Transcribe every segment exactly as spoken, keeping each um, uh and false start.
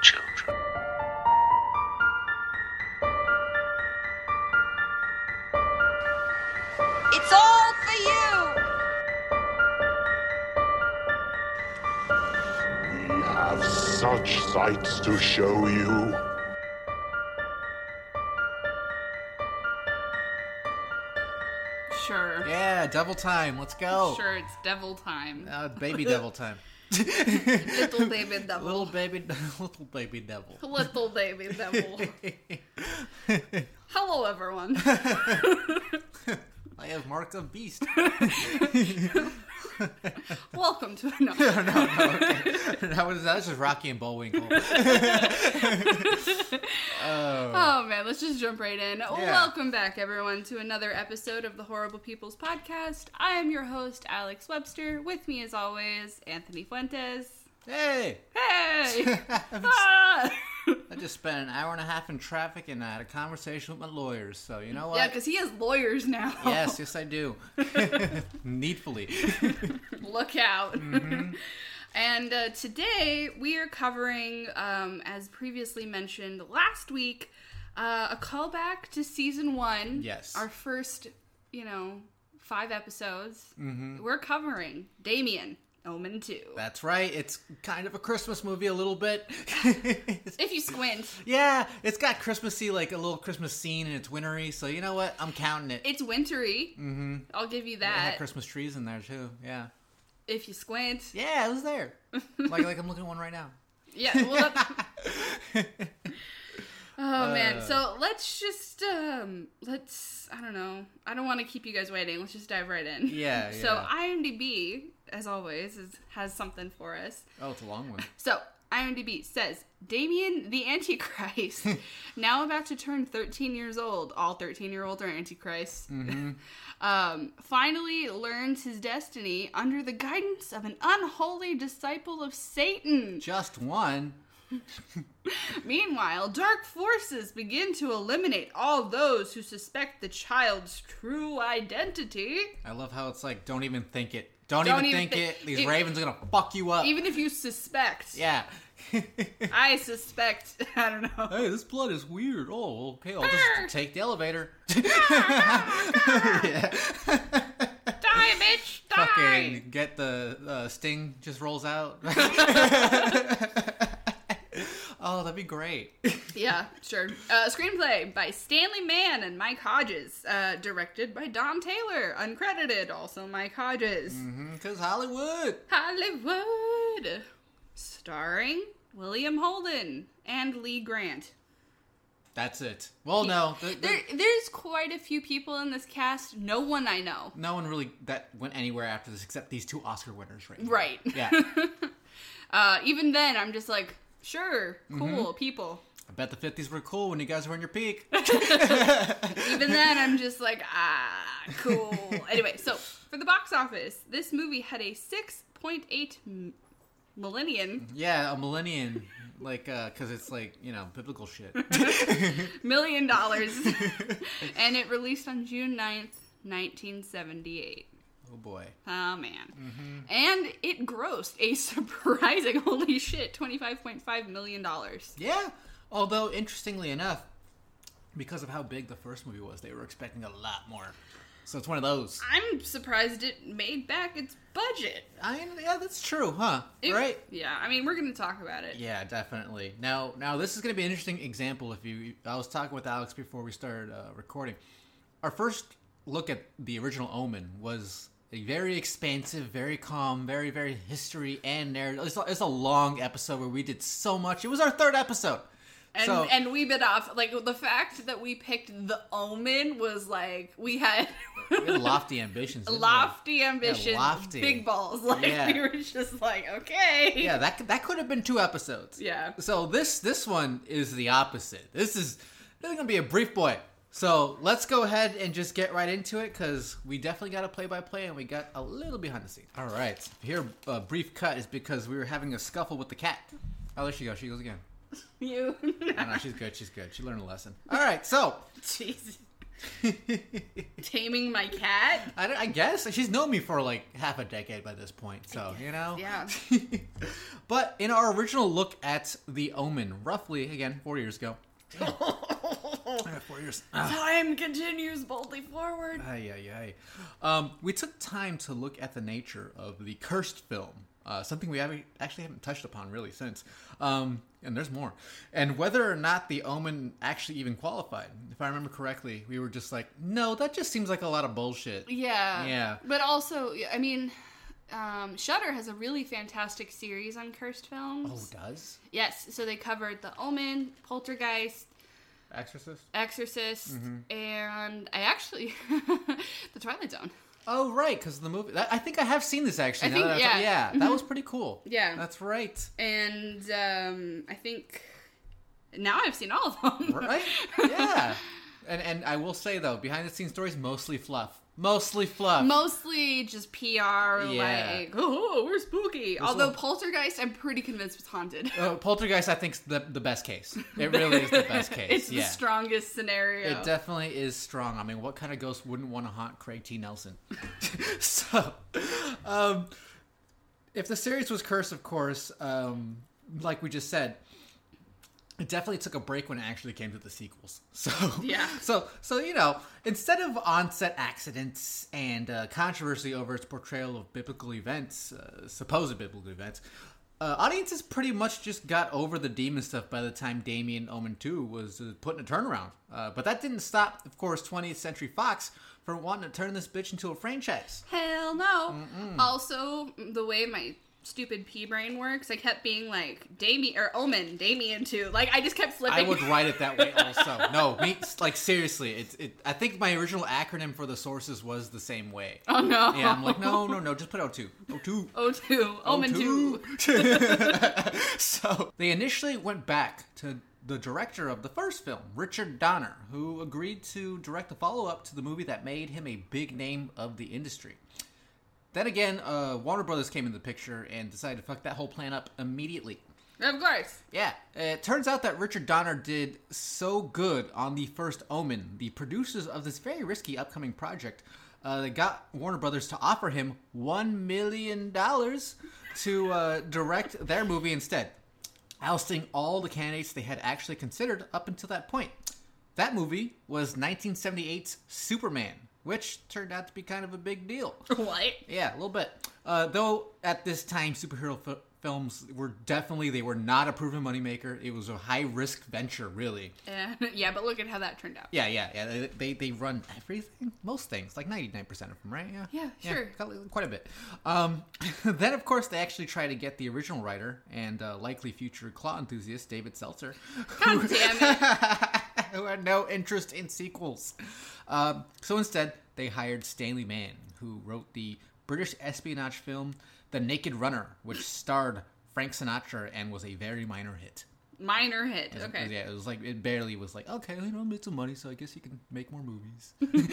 children. It's all for you! We have such sights to show you. Sure. Yeah, devil time. Let's go. Sure, it's devil time. Uh, baby devil time. Little baby devil. Little baby, little baby devil. Little baby devil. Hello, everyone. I have mark of beast. Welcome to no. no, no, okay. That was that was just Rocky and Bullwinkle. oh. oh man, let's just jump right in. Yeah. Welcome back, everyone, to another episode of the Horrible People's Podcast. I am your host, Alex Webster. With me, as always, Anthony Fuentes. Hey! Hey! ah! I just spent an hour and a half in traffic and I had a conversation with my lawyers, so you know what? Yeah, because he has lawyers now. Yes, yes I do. Needfully. Look out. Mm-hmm. And uh, today we are covering, um, as previously mentioned last week, uh, a callback to season one. Yes. Our first, you know, five episodes. Mm-hmm. We're covering Damien. Omen two. That's right. It's kind of a Christmas movie a little bit. If you squint. Yeah, it's got Christmassy, like a little Christmas scene, and it's wintry, so you know what? I'm counting it. It's wintry. Mm-hmm. I'll give you They that. had Christmas trees in there, too. Yeah. If you squint. Yeah, it was there. like, like I'm looking at one right now. Yeah, well... Oh, man. So, let's just, um, let's, I don't know. I don't want to keep you guys waiting. Let's just dive right in. Yeah, yeah. So, IMDb, as always, is, has something for us. Oh, it's a long one. So, IMDb says, Damien the Antichrist, now about to turn thirteen years old. All thirteen-year-olds are Antichrists. Mm-hmm. um, finally learns his destiny under the guidance of an unholy disciple of Satan. Just one. Meanwhile, dark forces begin to eliminate all those who suspect the child's true identity. I love how it's like, don't even think it. Don't, Don't even, even think thi- it. These it- ravens are gonna fuck you up. Even if you suspect. Yeah. I suspect, I don't know. Hey, this blood is weird. Oh, okay, I'll just take the elevator. Die, bitch! Die! Fucking get the uh, sting just rolls out. Oh, that'd be great. Yeah, sure. Uh, screenplay by Stanley Mann and Mike Hodges. Uh, directed by Don Taylor. Uncredited, also Mike Hodges. Mm-hmm, cause Hollywood. Hollywood. Starring William Holden and Lee Grant. That's it. Well, no. The, the, There, there's quite a few people in this cast. No one I know. no one really that went anywhere after this except these two Oscar winners, right? now. Right. Yeah. uh, even then, I'm just like, sure, cool, Mm-hmm. people. I bet the fifties were cool when you guys were in your peak. Even then, I'm just like, ah, cool. Anyway, so for the box office, this movie had a six point eight m- millennium Yeah, a millennium. Like, uh, cause it's like, you know, biblical shit. million dollars, and it released on June ninth, nineteen seventy-eight. Oh boy. Oh man. Mm-hmm. And it grossed a surprising, holy shit, twenty-five point five million dollars. Yeah. Although, interestingly enough, because of how big the first movie was, they were expecting a lot more. So it's one of those. I'm surprised it made back its budget. I mean, yeah, that's true, huh? It- Right? Yeah, I mean, we're going to talk about it. Yeah, definitely. Now, now this is going to be an interesting example. If you, I was talking with Alex before we started uh, recording. Our first look at the original Omen was a very expansive, very calm, very, very history and narrative. It's a, it's a long episode where we did so much. It was our third episode. And, so, and we bit off, like, the fact that we picked The Omen was, like, we had... we had lofty ambitions. didn't we? lofty ambitions, Yeah, lofty. big balls. Like, Yeah. we were just like, okay. Yeah, that could- that could have been two episodes. Yeah. So this this one is the opposite. This is this is gonna be a brief boy. So let's go ahead and just get right into it because we definitely got a play by play and we got a little behind the scenes. All right, here a brief cut is because we were having a scuffle with the cat. Oh, there she goes. She goes again. You. Oh, no, she's good. She's good. She learned a lesson. All right, so Jeez. Taming my cat? I, I guess she's known me for like half a decade by this point, so you know. Yeah. But in our original look at The Omen, roughly again four years ago. Yeah, four years. Ah. Time continues boldly forward. Ay, ay, ay. Um, we took time to look at the nature of the cursed film. Uh, something we haven't, actually haven't touched upon really since. Um, and there's more. And whether or not The Omen actually even qualified. If I remember correctly, we were just like, no, that just seems like a lot of bullshit. Yeah. Yeah. But also, I mean, um, Shudder has a really fantastic series on cursed films. Oh, it does? Yes. So they covered The Omen, Poltergeist, Exorcist? Exorcist, Mm-hmm. and I actually... The Twilight Zone. Oh, right, because the movie... That, I think I have seen this, actually. I now think, that I yeah. thought- yeah, Mhm. that was pretty cool. Yeah. That's right. And um, I think... Now I've seen all of them. Right? Yeah. And and I will say, though, behind-the-scenes stories, mostly fluff. Mostly fluff. Mostly just P R, Yeah. like, oh, we're spooky. There's Although little- Poltergeist, I'm pretty convinced was haunted. Uh, Poltergeist, I think, is the, the best case. It really is the best case. It's yeah. the strongest scenario. It definitely is strong. I mean, what kind of ghost wouldn't want to haunt Craig T. Nelson? So, um, if the series was cursed, of course, um, like we just said, it definitely took a break when it actually came to the sequels. So, Yeah. So, so you know, instead of on-set accidents and uh, controversy over its portrayal of biblical events, uh, supposed biblical events, uh, audiences pretty much just got over the demon stuff by the time Damien Omen two was uh, put in a turnaround. Uh, but that didn't stop, of course, twentieth Century Fox from wanting to turn this bitch into a franchise. Hell no. Also, the way my stupid pea brain works, I kept being like, Damien, or Omen, Damien too. Like, I just kept flipping. I would write it that way also. No, me, like, seriously, it's, it, I think my original acronym for the sources was the same way. Oh no. Yeah, I'm like, no, no, no, just put O two. O two. O two. Omen two. So, they initially went back to the director of the first film, Richard Donner, who agreed to direct the follow-up to the movie that made him a big name of the industry. Then again, uh, Warner Brothers came into the picture and decided to fuck that whole plan up immediately. Of course. Yeah, it turns out that Richard Donner did so good on the first Omen, the producers of this very risky upcoming project, uh, they got Warner Brothers to offer him one million dollars to uh, direct their movie instead, ousting all the candidates they had actually considered up until that point. That movie was nineteen seventy-eight's Superman, which turned out to be kind of a big deal. What? Yeah, a little bit. Uh, though at this time, superhero f- films were definitely, they were not a proven moneymaker. It was a high-risk venture, really. Uh, yeah, but look at how that turned out. Yeah, yeah, yeah. They, they, they run everything? Most things. Like ninety-nine percent of them, right? Yeah, Yeah, sure. Quite a bit. Um, then, of course, they actually tried to get the original writer and uh, likely future claw enthusiast, David Seltzer. God damn it. Who had no interest in sequels. Um, so instead, they hired Stanley Mann, who wrote the British espionage film The Naked Runner, which starred Frank Sinatra and was a very minor hit. Minor hit. It was- Okay. Yeah, it was like, it barely was like, okay, you know, I made some money, so I guess you can make more movies.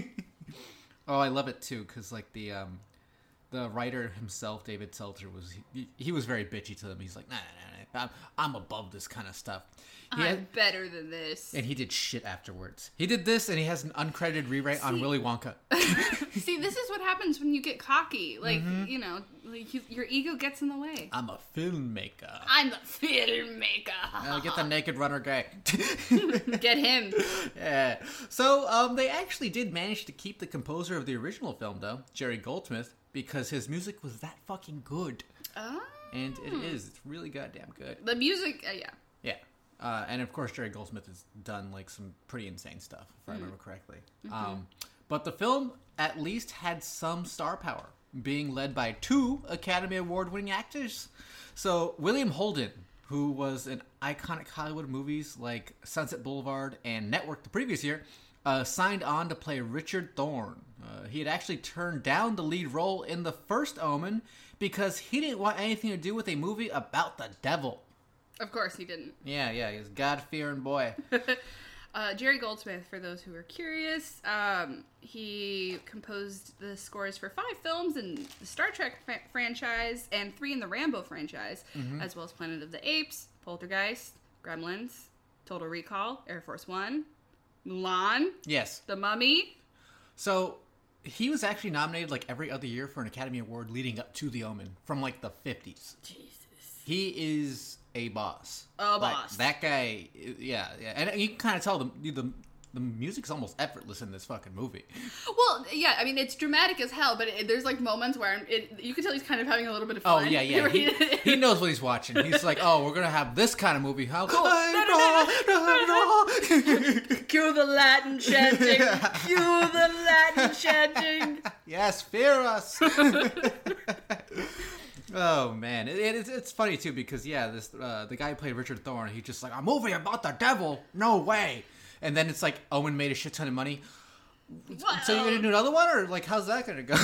Oh, I love it too, because like the um, the writer himself, David Seltzer, was he, he was very bitchy to them. He's like, nah, nah, nah, I'm, I'm above this kind of stuff. He I'm had- better than this. and he did shit afterwards. He did this, and he has an uncredited rewrite on See- Willy Wonka. See, this is what happens when you get cocky. Like, Mm-hmm. you know, like you, your ego gets in the way. I'm a filmmaker. I'm the filmmaker. I'll get the Naked Runner guy. Get him. Yeah. So um, they actually did manage to keep the composer of the original film, though, Jerry Goldsmith, because his music was that fucking good. Oh. And it is. It's really goddamn good. The music, uh, yeah. Yeah. Uh, and of course, Jerry Goldsmith has done like some pretty insane stuff, if I remember correctly. Um, but the film at least had some star power, being led by two Academy Award winning actors. So William Holden, who was in iconic Hollywood movies like Sunset Boulevard and Network the previous year, uh, signed on to play Richard Thorne. Uh, he had actually turned down the lead role in the first Omen because he didn't want anything to do with a movie about the devil. Of course he didn't. Yeah, yeah, he's a God-fearing boy. Uh, Jerry Goldsmith, for those who are curious, um, he composed the scores for five films in the Star Trek fa- franchise and three in the Rambo franchise, as well as Planet of the Apes, Poltergeist, Gremlins, Total Recall, Air Force One, Mulan, Yes. The Mummy. So he was actually nominated like every other year for an Academy Award leading up to The Omen from like the fifties. Jesus. He is a boss. A Like, boss. that guy, yeah, yeah. And you can kind of tell the, the the music's almost effortless in this fucking movie. Well, yeah, I mean, it's dramatic as hell, but it, there's like moments where it, you can tell he's kind of having a little bit of Oh, fun. yeah, yeah. He, he knows what he's watching. He's like, oh, we're going to have this kind of movie. How cool. Cue the Latin chanting. Cue the Latin chanting. Yes, fear us. Oh man, it, it, it's it's funny too because yeah, this uh, the guy who played Richard Thorne, he's just like, a movie about the devil? No way. And then it's like Owen made a shit ton of money. Well, So you're gonna do another one, or like how's that gonna go?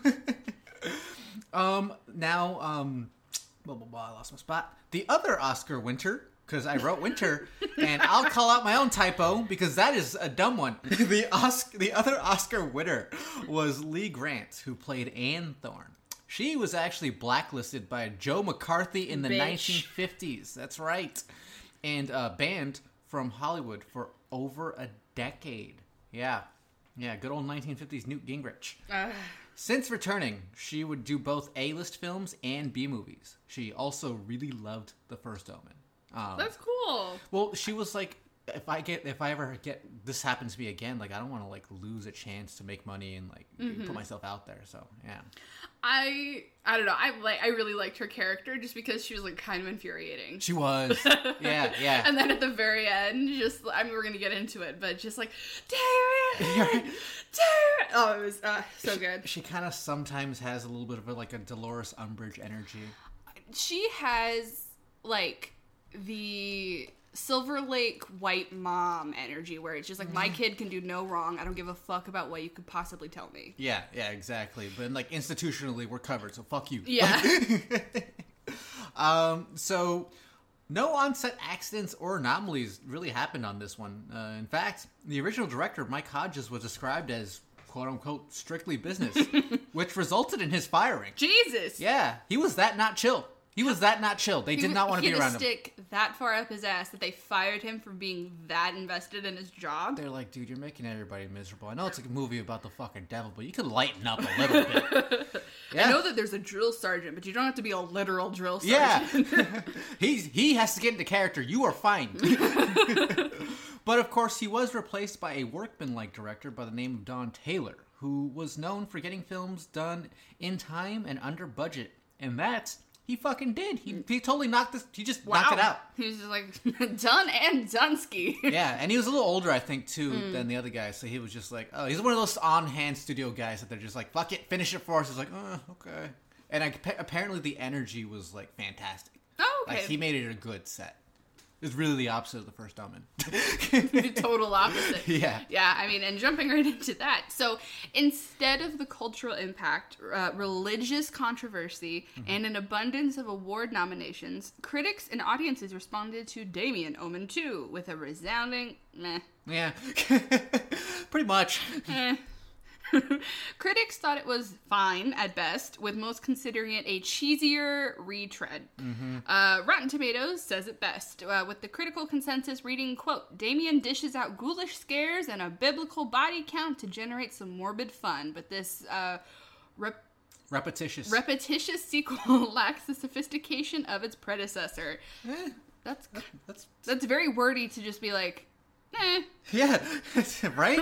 um, now, um, blah blah blah. I lost my spot. The other Oscar winner, because I wrote winter, and I'll call out my own typo because that is a dumb one. the Oscar, the other Oscar winner was Lee Grant, who played Anne Thorne. She was actually blacklisted by Joe McCarthy in the Bitch. nineteen fifties. That's right, and uh, banned from Hollywood for over a decade. Yeah. Yeah, good old nineteen fifties Newt Gingrich. Uh, Since returning, she would do both A-list films and B-movies. She also really loved The First Omen. Um, that's cool. well, she was like, if I get, if I ever get, this happens to me again, like, I don't want to, like, lose a chance to make money and, like, Mm-hmm. put myself out there, so, yeah. I I don't know. I like I really liked her character just because she was like kind of infuriating. She was. Yeah, yeah. And then at the very end, just I mean we're gonna get into it, but just like Darren, Darren. Oh, it was uh, so good. She kind of sometimes has a little bit of a, like a Dolores Umbridge energy. She has like the Silver Lake white mom energy where it's just like my kid can do no wrong. I don't give a fuck about what you could possibly tell me. Yeah, yeah, exactly. But like institutionally, we're covered, so fuck you. Yeah. um. So, no on-set accidents or anomalies really happened on this one. Uh, in fact, the original director, Mike Hodges, was described as "quote unquote" strictly business, which resulted in his firing. Jesus. Yeah, he was that not chill. He was that not chill. They did not want to he be had around a him. stick that far up his ass that they fired him for being that invested in his job. They're like, dude, you're making everybody miserable. I know it's a movie about the fucking devil, but you could lighten up a little bit. Yeah. I know that there's a drill sergeant, but you don't have to be a literal drill sergeant. Yeah. He's, he has to get into character. You are fine. But of course, he was replaced by a workman-like director by the name of Don Taylor, who was known for getting films done in time and under budget. And that, he fucking did. He, he totally knocked this, he just knocked it out. He was just like, done and Dunsky. Yeah, and he was a little older, I think, too, than the other guy. So he was just like, oh, he's one of those on-hand studio guys that they're just like, fuck it, finish it for us. He's like, oh, okay. And I, apparently the energy was, like, fantastic. Oh, okay. Like, he made it a good set. It was really the opposite of The First Omen. The total opposite. Yeah. Yeah, I mean, and jumping right into that. So instead of the cultural impact, uh, religious controversy, Mm-hmm. and an abundance of award nominations, critics and audiences responded to Damien Omen two with a resounding meh. Yeah. Pretty much. Eh. Critics thought it was fine at best, with most considering it a cheesier retread. Mm-hmm. Uh, Rotten Tomatoes says it best, uh, with the critical consensus reading, quote, Damien dishes out ghoulish scares and a biblical body count to generate some morbid fun, but this uh, rep- Repetitious. repetitious sequel lacks the sophistication of its predecessor. Eh, That's that's, that's very wordy to just be like, eh. yeah. Right?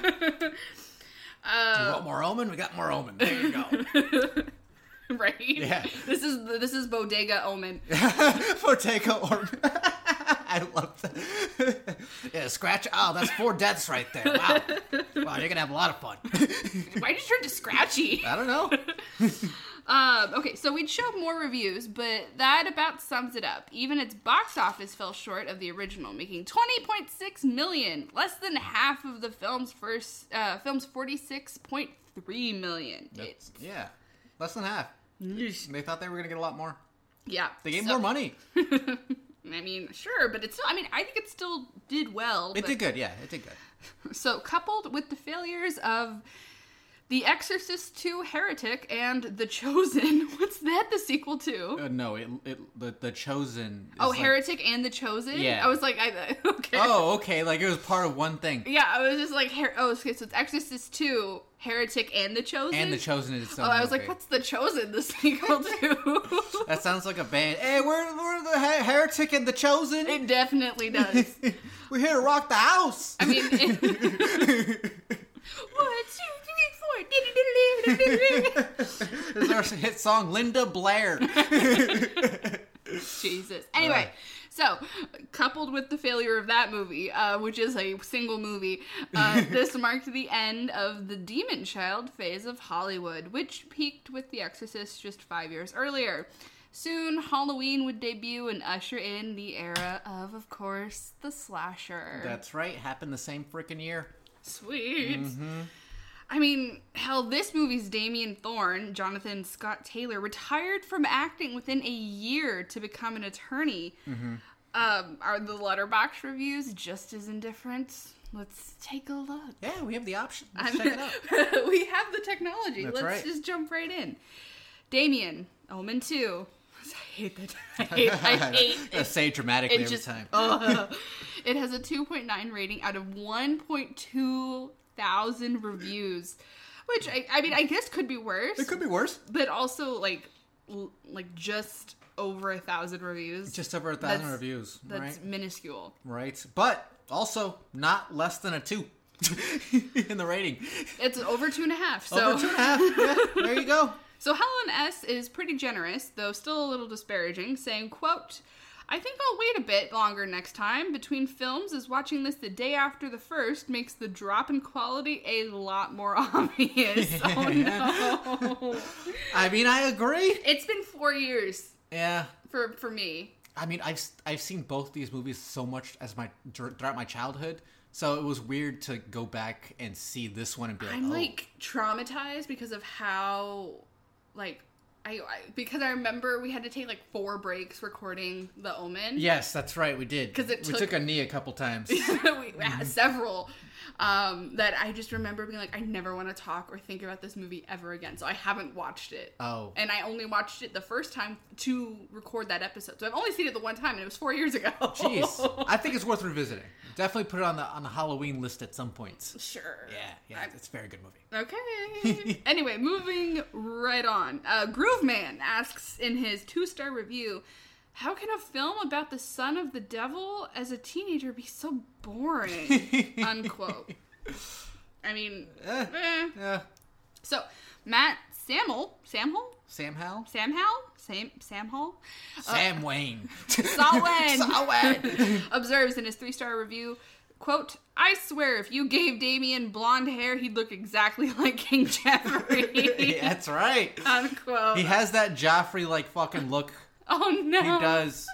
Uh, you want more Omen? We got more Omen. There you go. Right? Yeah. This is this is Bodega Omen. Bottega or I love that. Yeah, scratch. Oh, that's four deaths right there. Wow. Wow, you're gonna have a lot of fun. Why did you turn to Scratchy? I don't know. Um, okay, so we'd show more reviews, but that about sums it up. Even its box office fell short of the original, making twenty point six million, less than half of the film's first uh, film's forty-six point three million. That's, yeah, less than half. It's, They thought they were gonna get a lot more. yeah, They gave so- more money. I mean, sure, but it's still. I mean, I think it still did well. It but- did good. Yeah, it did good. So, coupled with the failures of The Exorcist two, Heretic, and The Chosen, what's that the sequel to? Uh, no, it, it the the Chosen. Is oh, like, Heretic and The Chosen? Yeah. I was like, I, okay. Oh, okay. Like it was part of one thing. Yeah, I was just like, Her- oh, okay, so it's Exorcist two, Heretic, and The Chosen? And The Chosen is its own Oh, I was movie. like, what's The Chosen, the sequel to? That sounds like a band. Hey, we're, we're the Her- Heretic and The Chosen. It definitely does. We're here to rock the house. I mean, it... one, two, three, four. This is our hit song, Linda Blair. Jesus. Anyway, so coupled with the failure of that movie, uh, which is a single movie, uh, this marked the end of the Demon Child phase of Hollywood, which peaked with The Exorcist just five years earlier. Soon, Halloween would debut and usher in the era of, of course, the slasher. That's right. Happened the same freaking year. Sweet. Mm-hmm. I mean, hell, this movie's Damien Thorne, Jonathan Scott Taylor, retired from acting within a year to become an attorney. Mm-hmm. Um, are the Letterboxd reviews just as indifferent? Let's take a look. Yeah, we have the option. Let's I'm- check it out. we have the technology. That's Let's right. just jump right in. Damien, Omen two. I hate that. I hate, I hate I it. say it dramatically It every just, time. ugh. It has a two point nine rating out of one point two thousand reviews, which I, I mean, I guess could be worse. It could be worse. but also like, l- like just over a thousand reviews. Just over a thousand That's- reviews, That's right? minuscule. Right. But also not less than a two in the rating. It's over two and a half. So, Over two and a half. Yeah, there you go. so Helen S is pretty generous, though still a little disparaging, saying, "quote I think I'll wait a bit longer next time between films, as watching this the day after the first makes the drop in quality a lot more obvious." Oh no. I mean, I agree. It's been four years Yeah. for for me. I mean, I've I've seen both these movies so much as my throughout my childhood, so it was weird to go back and see this one and be like, I'm oh, like traumatized because of how, like, I, I because I remember we had to take like four breaks recording The Omen. yes, that's right, we did. 'Cause it we took- took a knee a couple times. we had several. Um, that I just remember being like, I never want to talk or think about this movie ever again. So I haven't watched it. Oh. And I only watched it the first time to record that episode. So I've only seen it the one time, and it was four years ago. Jeez, I think it's worth revisiting. Definitely put it on the on the Halloween list at some points. Sure. Yeah, yeah, I'm- it's a very good movie. Okay. Anyway, moving right on. Uh, Grooveman asks in his two-star review, how can a film about the son of the devil as a teenager be so boring? Unquote. I mean, Eh, eh. yeah. So, Matt Samhel, Samhel? Sam Howell? Samhal? Sam, Samhal? Sam Wayne. Sawen Sawen. observes in his three-star review, quote, I swear if you gave Damien blonde hair, he'd look exactly like King Jeffrey. That's right. Unquote. He has that Joffrey-like fucking look. Oh no. He does.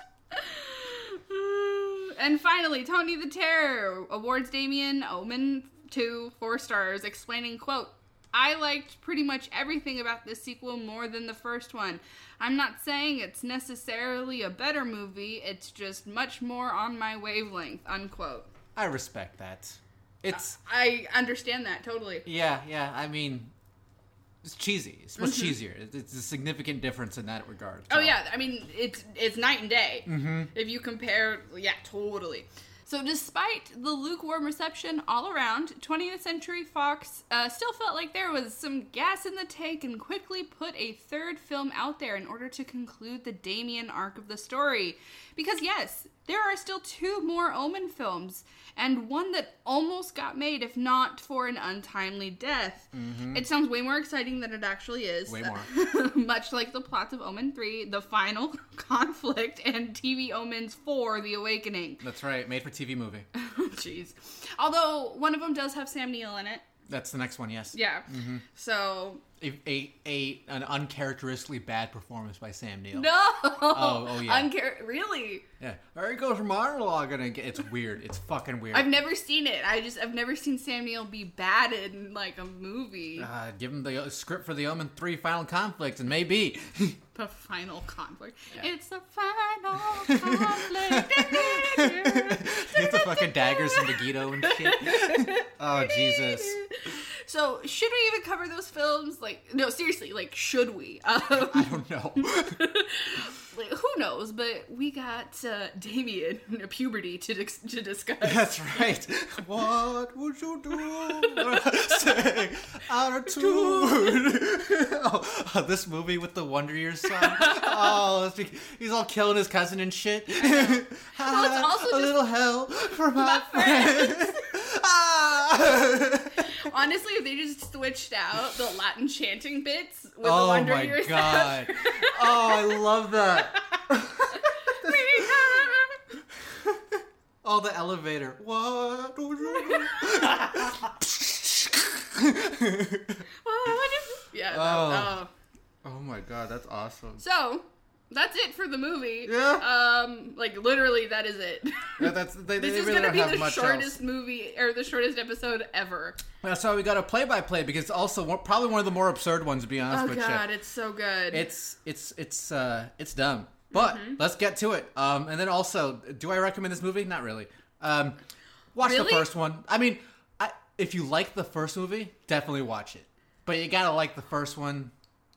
And finally, Tony the Terror awards Damien Omen two four stars, explaining, quote, I liked pretty much everything about this sequel more than the first one. I'm not saying it's necessarily a better movie, it's just much more on my wavelength, unquote. I respect that. It's I understand that totally. yeah, yeah. I mean, it's cheesy. It's much cheesier. It's, it's a significant difference in that regard. Oh so. yeah, I mean it's it's night and day. Mm-hmm. If you compare, yeah, totally. So despite the lukewarm reception all around, twentieth Century Fox uh, still felt like there was some gas in the tank and quickly put a third film out there in order to conclude the Damien arc of the story. Because yes, there are still two more Omen films, and one that almost got made if not for an untimely death. Mm-hmm. It sounds way more exciting than it actually is. Way more. Much like the plots of Omen three, The Final Conflict, and T V Omens four, The Awakening. That's right. Made for T V movie. Jeez. Although, one of them does have Sam Neill in it. That's the next one. Yes. Yeah. So... A, a, a an uncharacteristically bad performance by Sam Neill. No! Oh, oh yeah. Unchar- really? Yeah. There he goes monologue and again. It's weird. It's fucking weird. I've never seen it. I just, I've never seen Sam Neill be bad in, like, a movie. Uh, give him the script for the Omen three Final Conflict and maybe. The Final Conflict. It's the Final Conflict. Get the fucking daggers and Megiddo and shit. Oh, Jesus. So, should we even cover those films? Like, no, seriously, like, should we? Um, I don't know. like, who knows? But we got uh, Damien in puberty to dis- to discuss. That's right. What would you do? Say out of tune. oh, this movie with the Wonder Years song. Oh, it's be- he's all killing his cousin and shit. Well, it's also a just little hell for my, my friends. ah. Honestly, if they just switched out the Latin chanting bits with Oh the Wonder my Years god. stuff. Oh, I love that. Oh, the elevator. What do you do? yeah. Oh. that- oh. Oh my god, that's awesome. So, that's it for the movie. Yeah. Um, like literally, that is it. Yeah, that's they, This they is really gonna don't be have the much shortest else. movie or the shortest episode ever. That's why we got a play-by-play because it's also one, probably one of the more absurd ones. To be honest Oh with god, you, it's so good. it's it's it's uh it's dumb. But Mm-hmm. let's get to it. Um, and then also, do I recommend this movie? Not really. Um, watch Really? the first one. I mean, I, if you like the first movie, definitely watch it. But you gotta like the first one.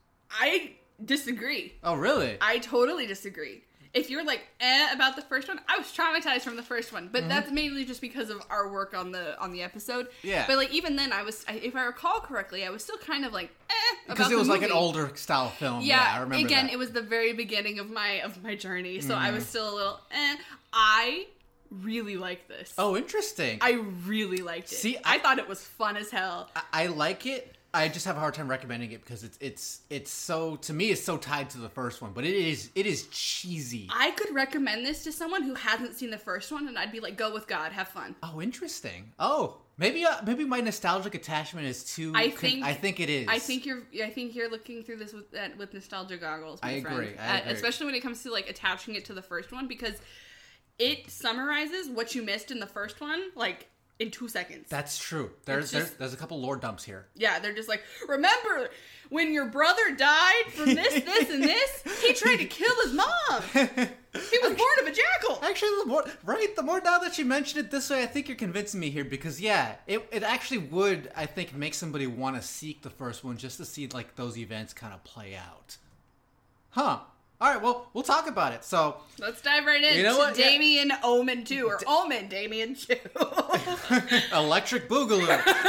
I disagree. Oh, really? I totally disagree. If you're like eh about the first one, I was traumatized from the first one, but that's mainly just because of our work on the on the episode. Yeah. But like even then, I was, I- if I recall correctly, I was still kind of like eh about Because it the was like an movie. older style film. Yeah, Yeah, I remember again, that. it was the very beginning of my of my journey, so I was still a little eh. I really like this. Oh, interesting. I really liked it. See, I, I- thought it was fun as hell. I, I like it. I just have a hard time recommending it because it's it's it's so to me it's so tied to the first one, but it is it is cheesy. I could recommend this to someone who hasn't seen the first one, and I'd be like, "Go with God, have fun." Oh, interesting. Oh, maybe uh, maybe my nostalgic attachment is too. I con- think- I think it is. I think you're. I think you're looking through this with uh, with nostalgia goggles. My I friend. agree, I Uh, agree. especially when it comes to like attaching it to the first one, because it summarizes what you missed in the first one, like in two seconds. That's true. There's It's there's, just- there's a couple lore dumps here. Yeah, they're just like, remember when your brother died from this, this, and this? He tried to kill his mom. He was born of a jackal. Actually, the more right, the more now that you mention it this way, I think you're convincing me here because yeah, it it actually would I think make somebody want to seek the first one just to see like those events kind of play out. Huh. All right, well, we'll talk about it. So, Let's dive right into You know what? Yeah. Damien Omen two, or Omen Damien two. Electric Boogaloo.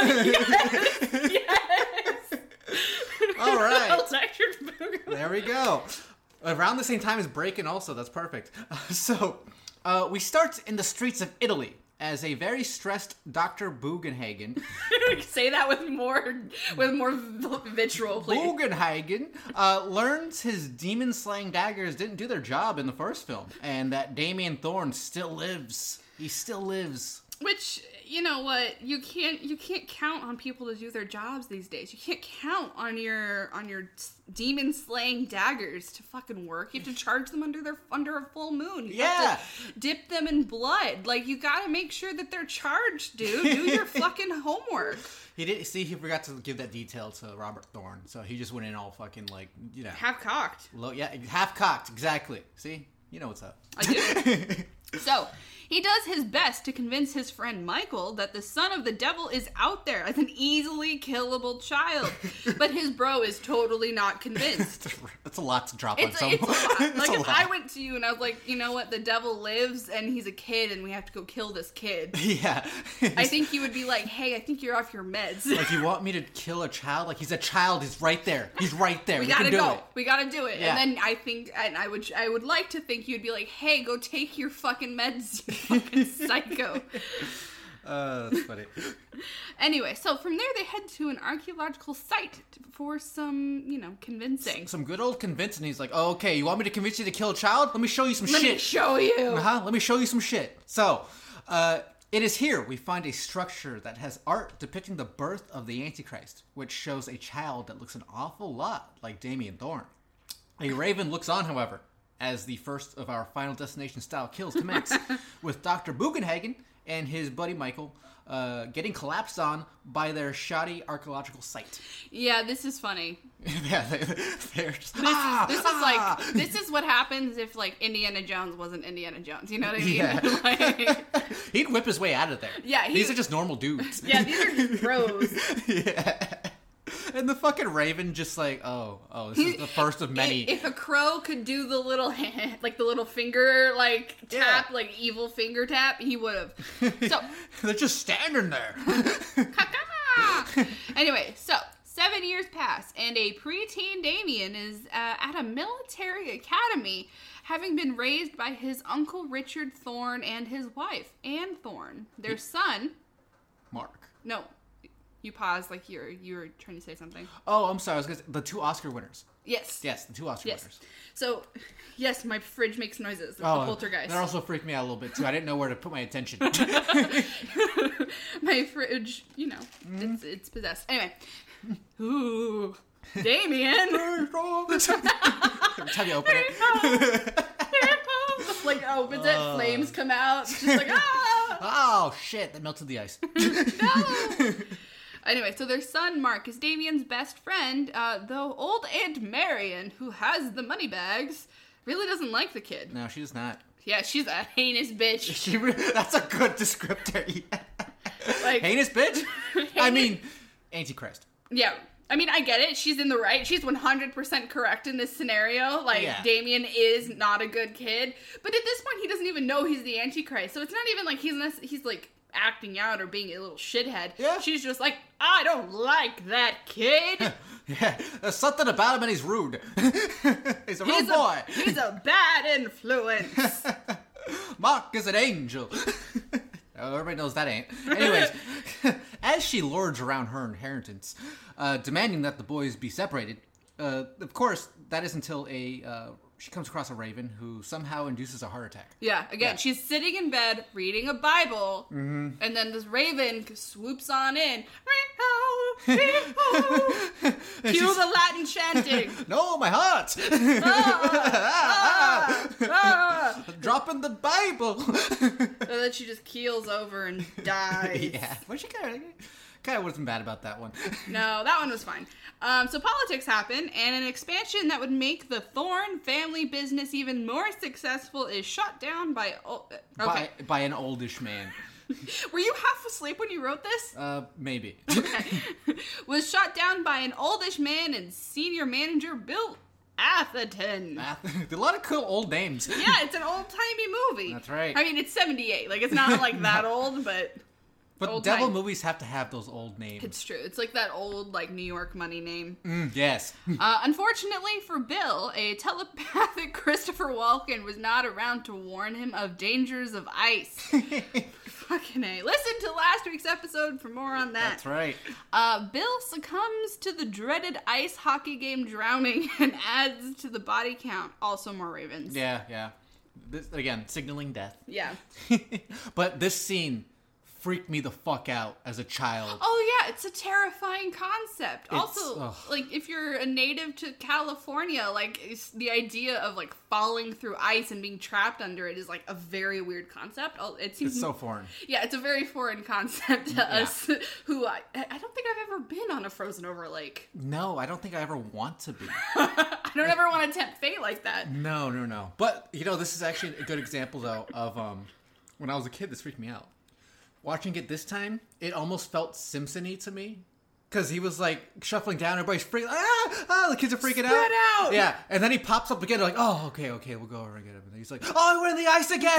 Yes. All right. Electric Boogaloo. There we go. Around the same time as Breakin' also, that's perfect. So, uh, we start in the streets of Italy as a very stressed Doctor Bugenhagen. Say that with more with more vitriol, please. Bugenhagen uh, learns his demon-slaying daggers didn't do their job in the first film, and that Damien Thorne still lives. He still lives. Which, you know what, you can't you can't count on people to do their jobs these days. You can't count on your on your demon slaying daggers to fucking work. You have to charge them under their under a full moon. You Yeah. have to dip them in blood. Like, you gotta make sure that they're charged, dude. Do your fucking homework. He did see he forgot to give that detail to Robert Thorne, so he just went in all fucking like you know Half cocked. low, yeah, half cocked exactly. See, you know what's up. I do. So, he does his best to convince his friend Michael that the son of the devil is out there as an easily killable child. But his bro is totally not convinced. That's a lot to drop It's, on it's a someone. lot. It's Like, a if lot. I went to you and I was like, you know what, the devil lives and he's a kid and we have to go kill this kid. Yeah. I think you would be like, hey, I think you're off your meds. Like, you want me to kill a child? Like, he's a child. He's right there. He's right there. We We, gotta can do go. it. We gotta do it. Yeah. And then I think, and I would, I would like to think you'd be like, "Hey, go take your fucking meds, you fucking psycho." Uh, that's funny. Anyway, so from there they head to an archaeological site for some, you know, convincing. Some good old convincing. He's like, oh, okay, you want me to convince you to kill a child? Let me show you some Let shit. me show you. Uh-huh. Let me show you some shit. So, uh, it is here we find a structure that has art depicting the birth of the Antichrist, which shows a child that looks an awful lot like Damien Thorne. A raven looks on, however, as the first of our Final Destination style kills commence, with Doctor Bugenhagen and his buddy Michael uh, getting collapsed on by their shoddy archaeological site. Yeah, this is funny. Yeah, they, they're just, This, ah, is, this ah. is like this is what happens if like Indiana Jones wasn't Indiana Jones. You know what I mean? Yeah. Like, He'd whip his way out of there. Yeah, he- these are just normal dudes. yeah, these are just bros. Yeah. And the fucking Raven just like, oh, oh, this is the first of many. If a crow could do the little hand, like the little finger, like tap, Yeah. like evil finger tap, he would have. So, They're just standing there. anyway, so seven years pass, and a preteen Damien is uh, at a military academy, having been raised by his uncle Richard Thorne and his wife Anne Thorne. Their son, Mark. no, you paused like you're you were trying to say something. Oh, I'm sorry. I was gonna say, the two Oscar winners. Yes. Yes, the two Oscar Yes. winners. So, yes, my fridge makes noises. It's Oh, the poltergeist. that also freaked me out a little bit too. I didn't know where to put my attention. My fridge, you know, Mm-hmm. it's it's possessed. Anyway, ooh, Damien. Every time you open it. Like opens it, Uh. flames come out. It's just like ah. Oh shit! That melted the ice. No. Anyway, so their son Mark is Damien's best friend, uh, though old Aunt Marion, who has the money bags, really doesn't like the kid. No, she does not. Yeah, she's a heinous bitch. She. Re- that's a good descriptor. Like Heinous bitch. I mean, Antichrist. Yeah. I mean, I get it. She's in the right. She's one hundred percent correct in this scenario. Like, Yeah. Damien is not a good kid. But at this point, he doesn't even know he's the Antichrist. So it's not even like he's, nec- he's like, acting out or being a little shithead. Yeah. She's just like, I don't like that kid. Yeah, there's something about him and he's rude. He's a rude He's boy. a, he's a bad influence. Mark is an angel. Oh, everybody knows that ain't. Anyways, as she lords around her inheritance, uh, demanding that the boys be separated, uh, of course, that is until a uh, she comes across a raven who somehow induces a heart attack. Yeah, again, Yeah. she's sitting in bed reading a Bible, Mm-hmm. and then this raven swoops on in. Cue the Latin chanting. No, my heart! Ah, ah. Dropping the Bible! And then she just keels over and dies. Yeah, but she kind of kind of wasn't bad about that one. No, that one was fine. Um, so politics happen, and an expansion that would make the Thorne family business even more successful is shut down by... Oh, okay. By by an oldish man. Were you half asleep when you wrote this? Uh, maybe. Was shot down by an oldish man and senior manager Bill Atherton. A lot of cool old names. Yeah, it's an old-timey movie. That's right. I mean, it's seventy-eight. Like, it's not, like, that old, but... But old devil time. movies have to have those old names. It's true. It's like that old, like, New York money name. Mm, yes. Uh, unfortunately for Bill, a telepathic Christopher Walken was not around to warn him of dangers of ice. Fucking A. Listen to last week's episode for more on that. That's right. Uh, Bill succumbs to the dreaded ice hockey game drowning and adds to the body count. Also more ravens. Yeah, yeah. This, again, signaling death. Yeah. But this scene freaked me the fuck out as a child. Oh yeah, it's a terrifying concept. It's- also, ugh. like if you're a native to California, like it's the idea of like falling through ice and being trapped under it is like a very weird concept. Oh, It seems It's so foreign. yeah, it's a very foreign concept to Yeah. us. Who I, I don't think I've ever been on a frozen over lake. No, I don't think I ever want to be. I don't ever want to tempt fate like that. No, no, no. But, you know, this is actually a good example, though, of um, when I was a kid, this freaked me out. Watching it this time, it almost felt Simpson-y to me. Because he was, like, shuffling down, everybody's freaking, ah, ah, the kids are freaking Spread out. Yeah, and then he pops up again, like, oh, okay, okay, we'll go over and get him. And he's like, oh, we're in the ice again!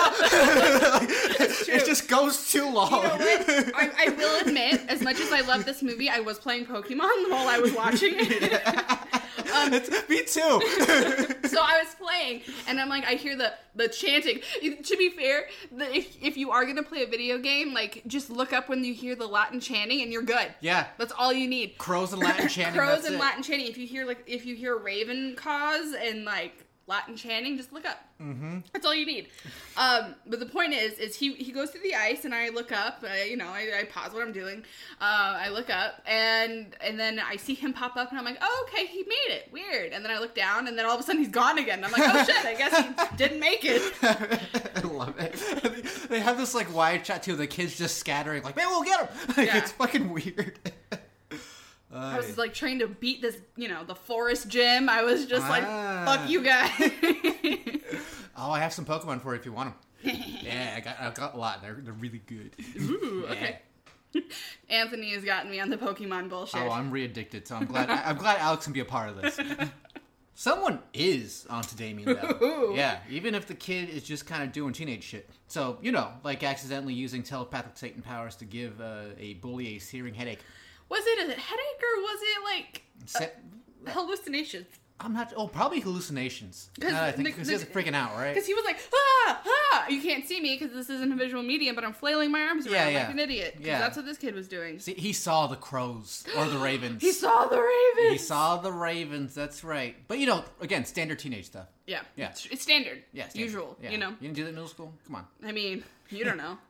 Ah! Like, it just goes too long. You know what? I, I will admit, as much as I love this movie, I was playing Pokemon while I was watching it. um, It's, me too. So I was playing, and I'm like, I hear the, the chanting. To be fair, the, if, if you are going to play a video game, like, just look up when you hear the Latin chanting, and you're good. Yeah. That's all you need. Crows and Latin chanting. Crows that's and it. Latin chanting. If you hear, like, if you hear raven caws and, like, Latin chanting, just look up. Mm-hmm. That's all you need. Um, but the point is, is he he goes through the ice, and I look up. I, you know, I, I pause what I'm doing. Uh, I look up, and and then I see him pop up, and I'm like, oh, okay, he made it. Weird. And then I look down, and then all of a sudden he's gone again. I'm like, oh shit, I guess he didn't make it. I love it. They have this like wide shot too. The kids just scattering, like, man, we'll get him. Like, Yeah. It's fucking weird. I was like trying to beat this, you know, the forest gym. I was just Ah. like, fuck you guys. Oh, I have some Pokemon for you if you want them. Yeah, I got I got a lot. They're they're really good. Ooh, Yeah. okay. Anthony has gotten me on the Pokemon bullshit. Oh, I'm re-addicted, so I'm glad I, I'm glad Alex can be a part of this. Someone is onto Damien though. Yeah, even if the kid is just kind of doing teenage shit. So, you know, like accidentally using telepathic Satan powers to give uh, a bully a searing headache. Was it a headache or was it like Se- hallucinations? I'm not. Oh, probably hallucinations. 'Cause Now that I think the- because the- he's freaking out, right? Because he was like, ah, ah. You can't see me because this isn't a visual medium, but I'm flailing my arms around Yeah, like yeah. an idiot. 'Cause Yeah. that's what this kid was doing. See, he saw the crows or the ravens. He saw the ravens. He saw the ravens. That's right. But you know, again, standard teenage stuff. Yeah. Yeah. It's, it's standard. Yeah, standard. Usual. Yeah. You know. You didn't do that in middle school? Come on. I mean, you don't know.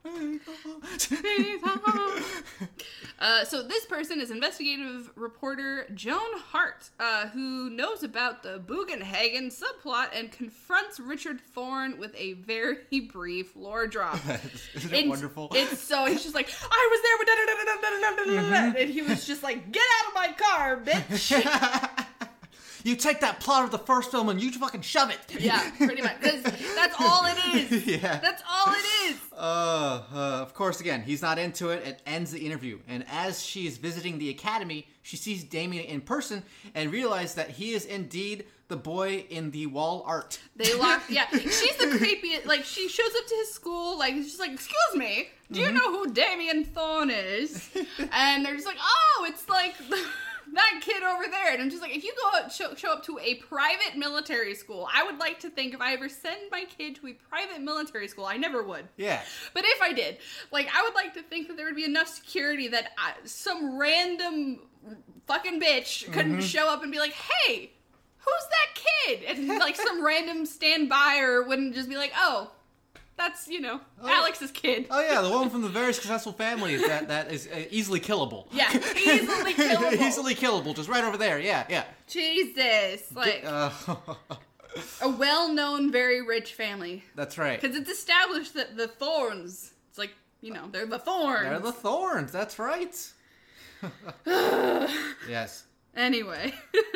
uh, so this person is investigative reporter Joan Hart, uh, who knows about the Bugenhagen subplot and confronts Richard Thorne with a very brief lore drop. Isn't it And wonderful? It's so he's just like, I was there with da da da da da da da da da, and he was just like, get out of my car, bitch. You take that plot of the first film and you fucking shove it. Yeah, pretty much. 'Cause that's all it is. Yeah. That's all it is. Uh, uh, of course, again, he's not into it. It ends the interview. And as she is visiting the academy, she sees Damien in person and realizes that he is indeed the boy in the wall art. They lock. Yeah, she's the creepiest. Like, she shows up to his school. Like, she's just like, "Excuse me, do you know who Damien Thorne is?" And they're just like, "Oh, it's like that kid over there." And I'm just like, if you go out, show, show up to a private military school, I would like to think if I ever send my kid to a private military school, I never would. Yeah. But if I did, like, I would like to think that there would be enough security that I, some random fucking bitch couldn't show up and be like, "Hey, who's that kid?" And like some random standby wouldn't just be like, "Oh, that's, you know, Alex's kid." Oh, yeah, the one from the very successful family that, that is uh, easily killable. Yeah, easily killable. Easily killable, just right over there. Yeah, yeah. Jesus, like Uh, a well-known, very rich family. that's right. Because it's established that the Thorns, it's like, you know, they're the Thorns. They're the Thorns, that's right. Yes. Anyway.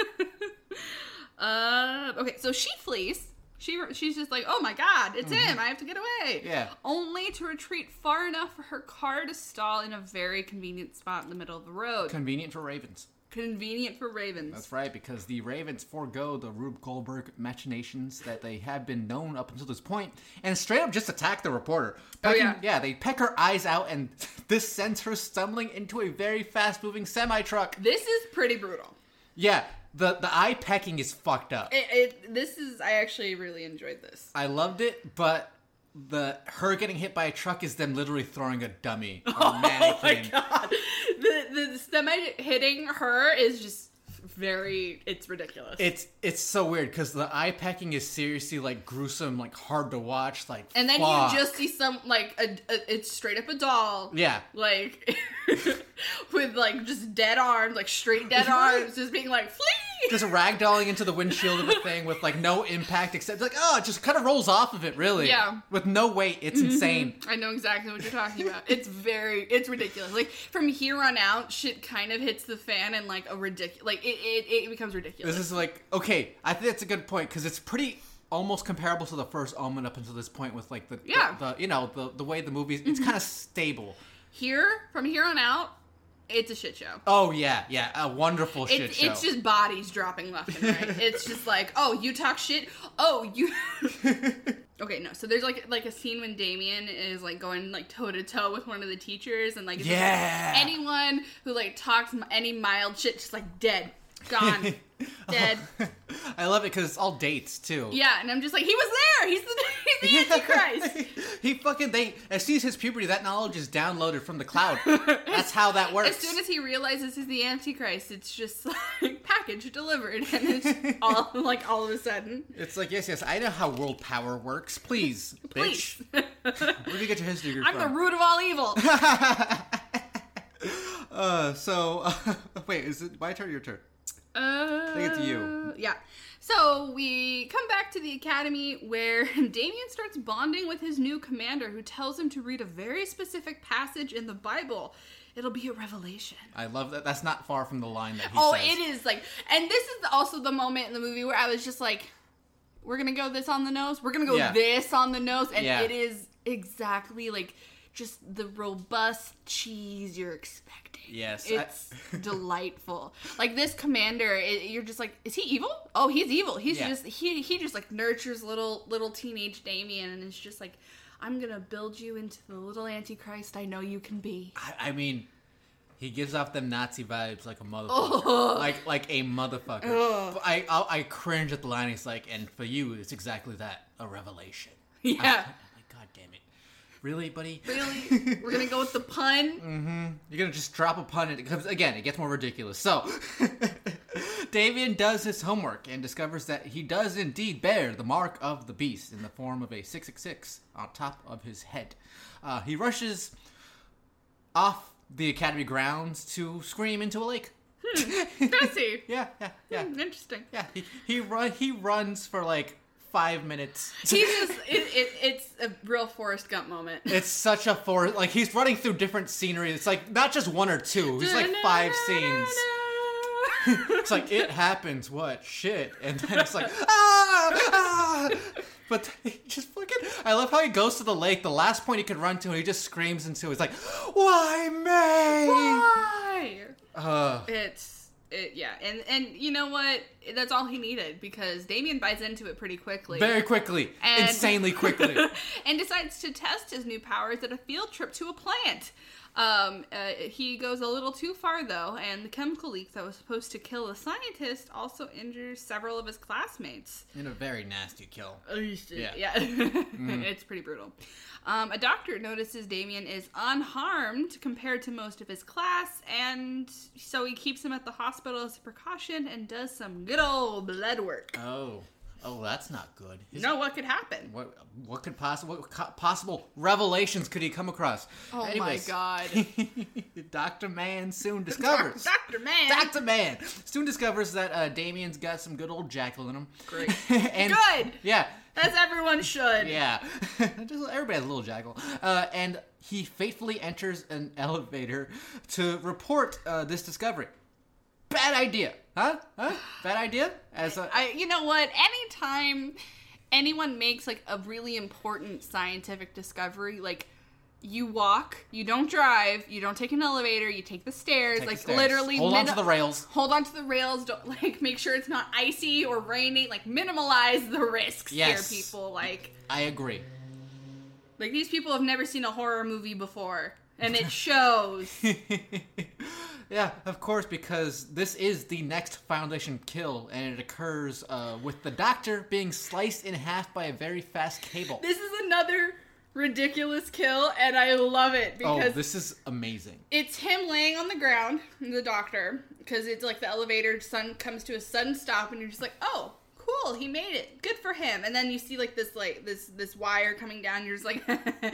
uh, okay, so she flees. She She's just like, oh my god, it's him. I have to get away. Yeah. Only to retreat far enough for her car to stall in a very convenient spot in the middle of the road. Convenient for Ravens. Convenient for Ravens. That's right, because the Ravens forego the Rube Goldberg machinations that they have been known up until this point, and straight up just attack the reporter. Oh, Pecking- yeah. Yeah, they peck her eyes out, and this sends her stumbling into a very fast-moving semi-truck. This is pretty brutal. Yeah, the, the eye pecking is fucked up. It, it This is, I actually really enjoyed this. I loved it, but the her getting hit by a truck is them literally throwing a dummy or a Oh my mannequin. god. The, the semi hitting her is just very, it's ridiculous. It's it's so weird because the eye pecking is seriously like gruesome, like hard to watch. Like and then fuck. you just see some, like, a, a, it's straight up a doll. Yeah. Like, with, like, just dead arms, like, straight dead arms, just being like, flee! Just ragdolling into the windshield of the thing with like no impact except like, oh, it just kind of rolls off of it, really. Yeah. With no weight. It's insane. I know exactly what you're talking about. It's very, it's ridiculous. Like, from here on out, shit kind of hits the fan and, like, a ridiculous, like, it, it, it becomes ridiculous. This is like, okay, I think that's a good point because it's pretty almost comparable to the first Omen up until this point with like the, Yeah. the, the you know, the, the way the movies, it's kind of stable. Here, from here on out, it's a shit show. Oh, yeah, yeah, a wonderful shit It's, show. it's just bodies dropping left and right. It's just like, oh, you talk shit. Oh, you. Okay, no. So there's like like a scene when Damien is like going like toe to toe with one of the teachers, and like it's Yeah. like, anyone who like talks m- any mild shit, just like dead, gone, dead. I love it because it's all dates too. Yeah, and I'm just like, he was there. He's the he's the Antichrist. He fucking they as soon as his puberty, that knowledge is downloaded from the cloud. That's how that works. As soon as he realizes he's the Antichrist, it's just like pack package delivered, and it's all like all of a sudden. It's like, yes, yes, I know how world power works. Please, Please. bitch. Where do you get your history I'm from? the root of all evil. uh, so, uh, wait, is it my turn or your turn? Uh, I think it's you. Yeah. So we come back to the academy where Damien starts bonding with his new commander, who tells him to read a very specific passage in the Bible. It'll be a revelation. I love that. That's not far from the line that he Oh, says. it is like, and this is also the moment in the movie where I was just like, we're gonna go this on the nose. We're gonna go Yeah. this on the nose, and Yeah. it is exactly like just the robust cheese you're expecting. Yes, I- It's delightful. Like this commander, it, you're just like, is he evil? Oh, he's evil. He's Yeah. just he he just like nurtures little little teenage Damien, and it's just like, I'm gonna build you into the little Antichrist I know you can be. I, I mean, he gives off them Nazi vibes like a motherfucker, Oh. like like a motherfucker. Ugh. But I, I I cringe at the line. He's like, and for you, it's exactly that, a revelation. Yeah. I'm like, God damn it, really, buddy? Really? We're gonna go with the pun? You're gonna just drop a pun and it comes again, it gets more ridiculous. So Damien does his homework and discovers that he does indeed bear the mark of the beast in the form of a six six six on top of his head. Uh, he rushes off the academy grounds to scream into a lake. Does he? Yeah, yeah, yeah. Hmm, interesting. Yeah, he he, run, he runs for like five minutes. He's just, it, it, it's a real Forrest Gump moment. It's such a for like he's running through different scenery. It's like not just one or two. It's like five scenes. It's like it happens. What shit? And then it's like ah, ah. But he just fucking. I love how he goes to the lake. The last point he could run to, and he just screams into. It's like, why me? Why? Uh, It's it, yeah, and and you know what? That's all he needed because Damien buys into it pretty quickly. very quickly, And- insanely quickly. And decides to test his new powers at a field trip to a plant. Um, uh, he goes a little too far though, and the chemical leak that was supposed to kill the scientist also injures several of his classmates. In a very nasty kill. Yeah, Yeah. It's pretty brutal. Um, a doctor notices Damien is unharmed compared to most of his class, and so he keeps him at the hospital as a precaution and does some good old blood work. Oh, oh, that's not good. You His- know what could happen? What what could possible what co- possible revelations could he come across? Oh Anyways, my god. Doctor Man soon discovers. Doctor Man! Doctor Man soon discovers that uh, Damien's got some good old jackal in him. Great. and, Good! Yeah. As everyone should. Yeah. Just everybody has a little jackal. Uh, and he faithfully enters an elevator to report uh, this discovery. Bad idea. Huh? Huh? Bad idea? As a, I, you know what? Anytime anyone makes like a really important scientific discovery, like you walk, you don't drive, you don't take an elevator, you take the stairs, Take the like stairs. literally Hold on min- to the rails. Hold on to the rails. Don't like make sure it's not icy or raining. Like minimalize the risks Yes. here, people. Like I agree. like these people have never seen a horror movie before, and it shows. Yeah, of course, because this is the next Foundation kill, and it occurs uh, with the Doctor being sliced in half by a very fast cable. This is another ridiculous kill, and I love it Oh, because this is amazing. it's him laying on the ground, the doctor, because it's like the elevator sun comes to a sudden stop, and you're just like, oh, cool, he made it, good for him. And then you see like this like this this wire coming down, you're just like,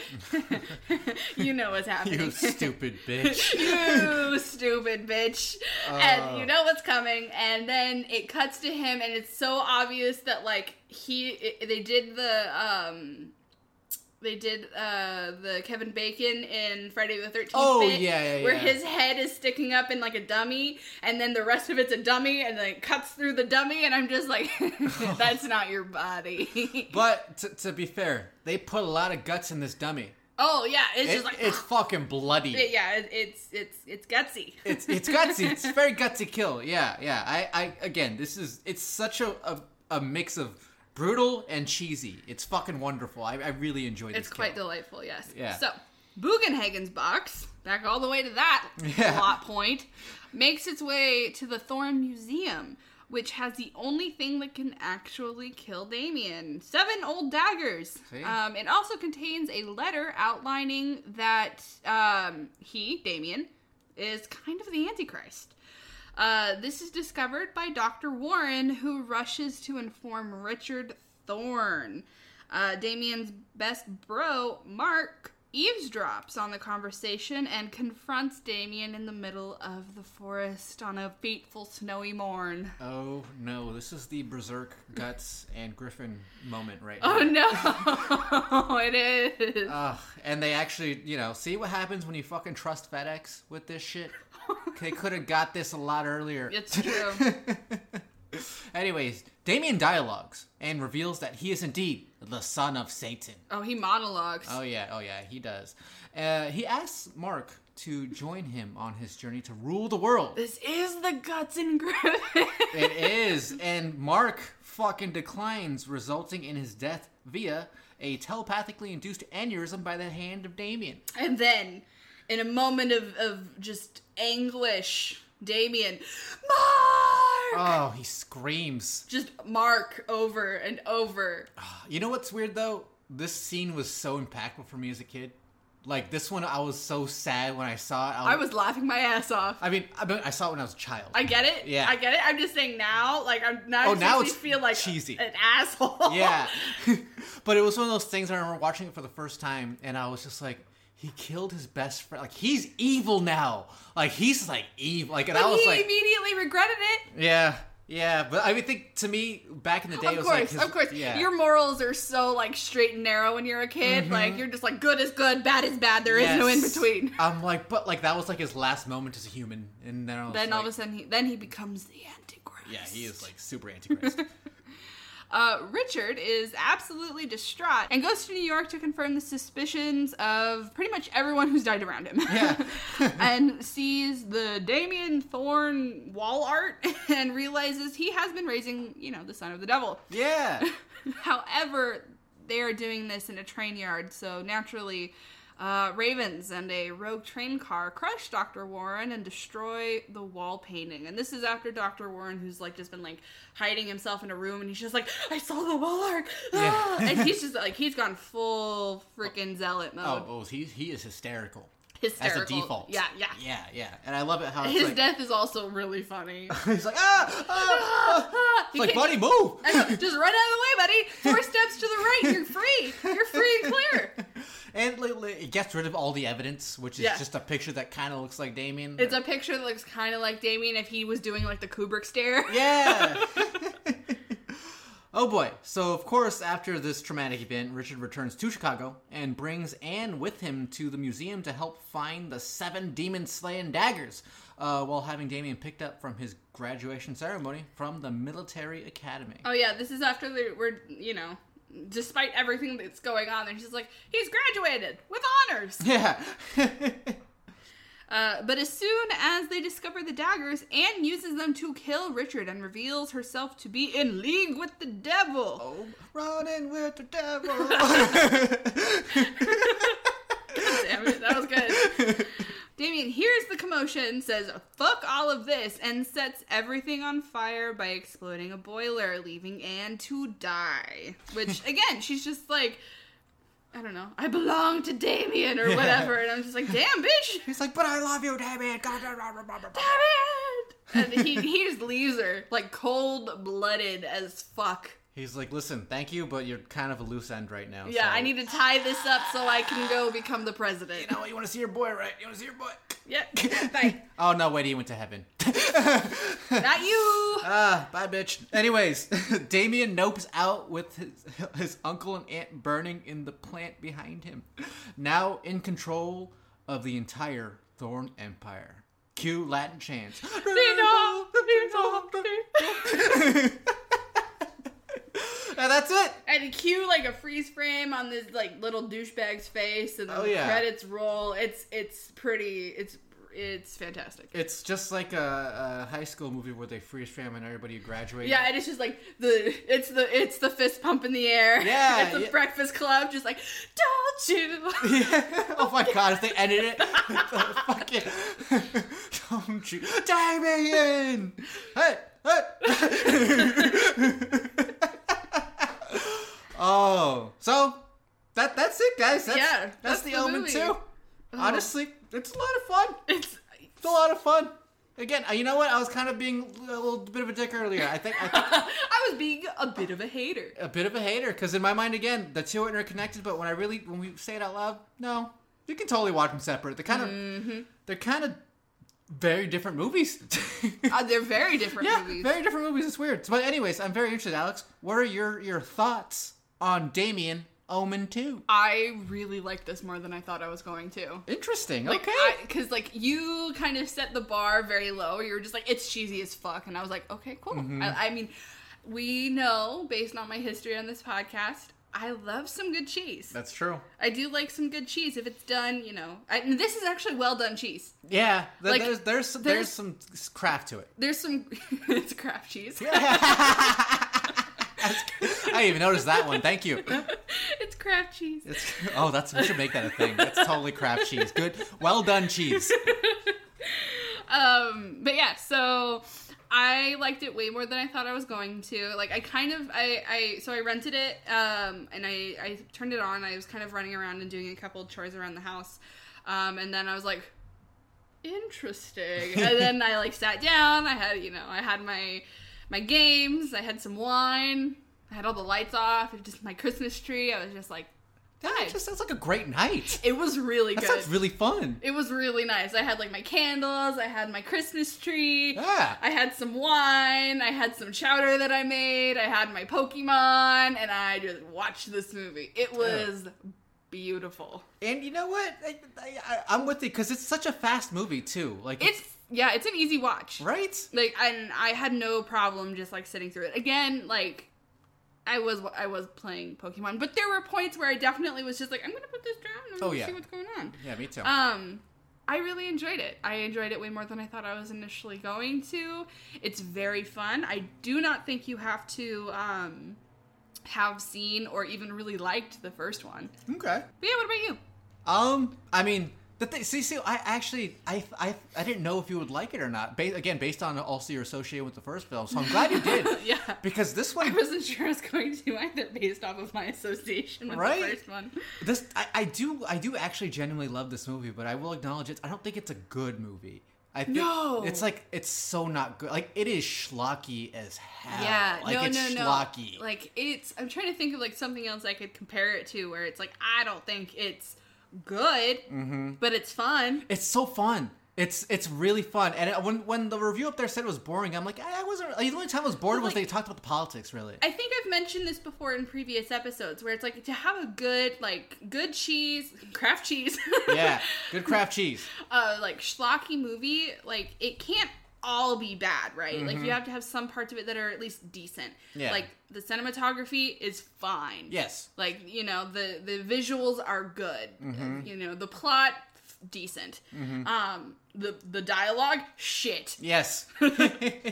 you know what's happening. You stupid bitch. You stupid bitch. Oh. And you know what's coming. And then it cuts to him, and it's so obvious that like he it, they did the um they did uh the Kevin Bacon in Friday the thirteenth Oh, bit, yeah, yeah, where yeah. his head is sticking up in like a dummy, and then the rest of it's a dummy, and then it cuts through the dummy, and I'm just like, that's not your body. But to, to be fair, they put a lot of guts in this dummy. Oh yeah, it's It- just like it's fucking bloody. it- yeah, it, it's it's it's gutsy. It's it's gutsy. It's a very gutsy kill. Yeah, yeah. I, I again, this is it's such a, a, a mix of brutal and cheesy. It's fucking wonderful. I, I really enjoyed this It's quite kill. delightful, yes. Yeah. So, Bugenhagen's box, back all the way to that Yeah. plot point, makes its way to the Thorn Museum, which has the only thing that can actually kill Damien. Seven old daggers. See? Um, it also contains a letter outlining that um, he, Damien, is kind of the Antichrist. Uh, this is discovered by Doctor Warren, who rushes to inform Richard Thorne. Uh, Damien's best bro, Mark, eavesdrops on the conversation and confronts Damien in the middle of the forest on a fateful snowy morn. Oh no, this is the Berserk, Guts, and Griffin moment right Oh here. no, it is. Uh, and they actually, you know, see what happens when you fucking trust FedEx with this shit? They could have got this a lot earlier. It's true. Anyways, Damien dialogues and reveals that he is indeed the son of Satan. Oh, he monologues. Oh yeah, oh yeah, he does. Uh, he asks Mark to join him on his journey to rule the world. This is the Guts and Griffin. It is, and Mark fucking declines, resulting in his death via a telepathically induced aneurysm by the hand of Damien. And then, in a moment of, of just anguish, Damien, Mark! Oh, he screams. Just Mark over and over. You know what's weird, though? This scene was so impactful for me as a kid. Like, this one, I was so sad when I saw it. I was, I was laughing my ass off. I mean, I mean, I saw it when I was a child. I get it. Yeah. I get it. I'm just saying now, like, I'm now, Oh, it now makes it's me feel like cheesy. an asshole. Yeah. But it was one of those things I remember watching it for the first time, and I was just like, he killed his best friend. Like, he's evil now. Like, he's, like, evil. Like, and But I was he like... immediately regretted it. Yeah. Yeah. But I mean, think, to me, back in the day, Of it was course, like... his- of course. Yeah. Your morals are so, like, straight and narrow when you're a kid. Mm-hmm. Like, you're just like, good is good, bad is bad. There is no in Yes. between. I'm like, but, like, that was, like, his last moment as a human. And then I was Then like, all of a sudden, he, then he becomes the Antichrist. yeah, he is, like, super antichrist. Uh, Richard is absolutely distraught and goes to New York to confirm the suspicions of pretty much everyone who's died around him. Yeah. And sees the Damien Thorne wall art and realizes he has been raising, you know, the son of the devil. Yeah. However, they are doing this in a train yard, so naturally, uh, ravens and a rogue train car crush Doctor Warren and destroy the wall painting. And this is after Doctor Warren, who's like just been like hiding himself in a room, and he's just like, I saw the wall art, ah! And he's just like, he's gone full freaking zealot mode. Oh, oh, he he is hysterical. Hysterical. As a default. Yeah, yeah. Yeah, yeah. And I love it how it's His like... death is also really funny. He's like, ah! ah, ah. It's You like, can't buddy, move! I know, just run out of the way, buddy. Four steps to the right, you're free. You're free and clear. And like, like, it gets rid of all the evidence, which is Yeah. just a picture that kind of looks like Damien. It's a picture that looks kind of like Damien if he was doing like the Kubrick stare. Yeah! Oh boy. So, of course, after this traumatic event, Richard returns to Chicago and brings Anne with him to the museum to help find the seven demon-slaying daggers, uh, while having Damien picked up from his graduation ceremony from the military academy. Oh yeah, this is after they were, you know, despite everything that's going on, they're just like, he's graduated with honors. Yeah. Uh, but as soon as they discover the daggers, Anne uses them to kill Richard and reveals herself to be in league with the devil. Oh, running with the devil. God damn it, that was good. Damien hears the commotion, says, fuck all of this, and sets everything on fire by exploding a boiler, leaving Anne to die. Which, again, she's just like, I don't know, I belong to Damien or whatever, and I'm just like, damn, bitch! He's like, but I love you, Damien. Damn it! And he, he just leaves her, like, cold-blooded as fuck. He's like, listen, thank you, but you're kind of a loose end right now. Yeah, so. I need to tie this up so I can go become the president. You know what? You want to see your boy, right? You want to see your boy? Yeah, bye. Oh, no, wait, he went to heaven. Not you! Ah, bye, bitch. Anyways, Damien nopes out with his, his uncle and aunt burning in the plant behind him. Now in control of the entire Thorne Empire. Cue Latin chants. And that's it. And cue like a freeze frame on this like little douchebag's face, and then Oh, the yeah. credits roll. It's it's pretty. It's it's fantastic. It's just like a, a high school movie where they freeze frame and everybody graduates. Yeah, and it's just like the it's the it's the fist pump in the air. Yeah, it's the yeah. Breakfast Club, just like don't you? Yeah. Oh my god, if they ended it, fucking don't you, Damien! Hey, hey! Oh, so that that's it, guys. That's, Yeah, that's, that's the, the Omen movie. two. Honestly, it's a lot of fun. It's It's a lot of fun. Again, you know what? I was kind of being a little bit of a dick earlier. I think I think I was being a bit of a hater. a bit of a hater because in my mind, again, the two are interconnected. But when I really, when we say it out loud, no, you can totally watch them separate. They're kind of, mm-hmm. they're kind of very different movies. uh, they're very different yeah, movies. very different movies. It's weird. But anyways, I'm very interested, Alex. What are your your thoughts on Damien Omen two? I really liked this more than I thought I was going to. Interesting. Like, okay. Because, like, you kind of set the bar very low. You were just like, it's cheesy as fuck. And I was like, okay, cool. Mm-hmm. I, I mean, we know, based on my history on this podcast, I love some good cheese. That's true. I do like some good cheese if it's done, you know. I, and this is actually well done cheese. Yeah. Th- Like, there's, there's, some, there's- there's some craft to it. There's some... it's craft cheese. I didn't even notice that one. Thank you. It's craft cheese. It's, oh, that's we should make that a thing. That's totally craft cheese. Good, well done cheese. Um, but yeah, so I liked it way more than I thought I was going to. Like, I kind of, I, I so I rented it, um, and I, I turned it on. I was kind of running around and doing a couple of chores around the house, um, and then I was like, interesting. And then I like sat down. I had, you know, I had my my games. I had some wine. I had all the lights off. It was just my Christmas tree. I was just like, That nice. just sounds like a great night. It was really That good. sounds really fun. It was really nice. I had like my candles, I had my Christmas tree, Yeah. I had some wine, I had some chowder that I made, I had my Pokemon, and I just watched this movie. It was beautiful. And you know what? I, I, I'm with you because it's such a fast movie too. Like It's, yeah, it's an easy watch. right. Like, and I had no problem just like sitting through it. Again, like, I was I was playing Pokemon, but there were points where I definitely was just like, I'm gonna put this down and I'm Oh, gonna yeah. see what's going on. Yeah, me too. Um, I really enjoyed it. I enjoyed it way more than I thought I was initially going to. It's very fun. I do not think you have to um, have seen or even really liked the first one. Okay. But yeah, what about you? Um, I mean, the thing, see, see, I actually, I, I, I didn't know if you would like it or not. Ba- again, based on also your association with the first film, so I'm glad you did. Yeah. Because this I one, wasn't sure I was going to either based off of my association with Right? the first one. this, I, I do, I do actually genuinely love this movie, but I will acknowledge it. I don't think it's a good movie. I think No. it's like it's so not good. Like it is schlocky as hell. Yeah, like no, it's no, no. schlocky. Like, it's, I'm trying to think of like something else I could compare it to where it's like, I don't think it's good, Mm-hmm. but it's fun. It's so fun. It's it's really fun. And it, when when the review up there said it was boring, I'm like, I wasn't. Like, the only time I was bored But, was like- they talked about the politics. Really. I think I've mentioned this before in previous episodes where it's like to have a good, like, good cheese, craft cheese. Yeah, good craft cheese. uh, like, schlocky movie, like, it can't all be bad, right? Like, you have to have some parts of it that are at least decent. Mm-hmm. Yeah. Like, the cinematography is fine. Yes. Like, you know, the, the visuals are good. Mm-hmm. You know, the plot, decent. Um, the, the dialogue, shit. Yes. the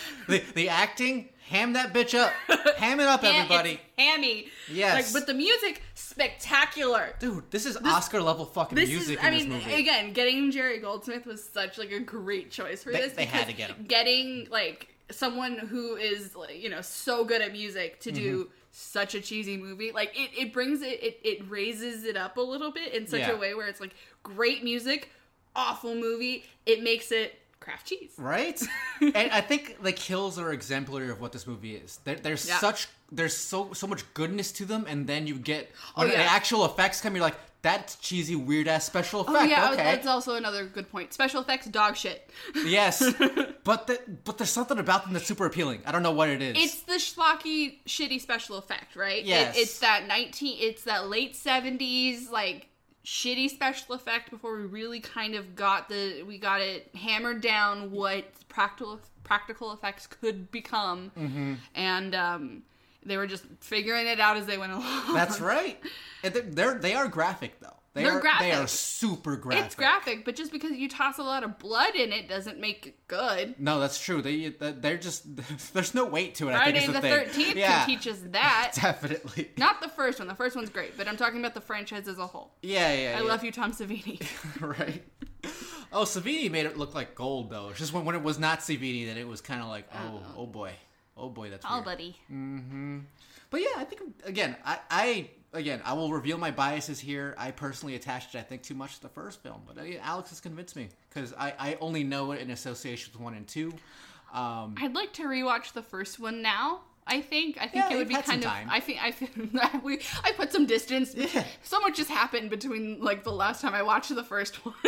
the acting, ham that bitch up. Ham it up, Ham- everybody. it's hammy. Yes. Like, but the music, spectacular. Dude, this is Oscar level fucking This music is, I in mean, this movie. again, getting Jerry Goldsmith was such like a great choice for They- this. they had because to get him. Getting like someone who is like, you know, so good at music to do Mm-hmm. such a cheesy movie, like it, it brings it, it, it raises it up a little bit in such Yeah. a way where it's like great music, awful movie. It makes it craft cheese. Right? And I think the kills are exemplary of what this movie is. There, there's Yeah. such there's so so much goodness to them, and then you get when Oh, yeah. the actual effects come, you're like, that's cheesy, weird ass special effect. Oh yeah, okay. that's also another good point. Special effects, dog shit. Yes. but the, but there's something about them that's super appealing. I don't know what it is. It's the schlocky, shitty special effect, right? Yes. It, it's that nineteen. It's that late seventies, like shitty special effect before we really kind of got the we got it hammered down what practical practical effects could become, Mm-hmm. and um, they were just figuring it out as they went along. That's right. And they're, they're they are graphic though. They They're are They are graphic. super graphic. It's graphic, but just because you toss a lot of blood in it doesn't make it good. No, that's true. They they're just there's no weight to it. I Friday think is the the thing. thirteenth yeah, can teach us that. definitely. Not the first one. The first one's great, but I'm talking about the franchise as a whole. Yeah, yeah. I yeah. love you, Tom Savini. Right. Oh, Savini made it look like gold though. It's just when, when it was not Savini, then it was kind of like, oh, oh boy, oh boy, that's Oh, weird. buddy. But yeah, I think again, I, I again, I will reveal my biases here. I personally attached, I think, too much to the first film, but uh, Alex has convinced me because I, I only know it in association with one and two. Um, I'd like to rewatch the first one now. I think I think Yeah, it would you've be had some kind of. time. I think I feel we I put some distance. Yeah. So much has happened between like the last time I watched the first one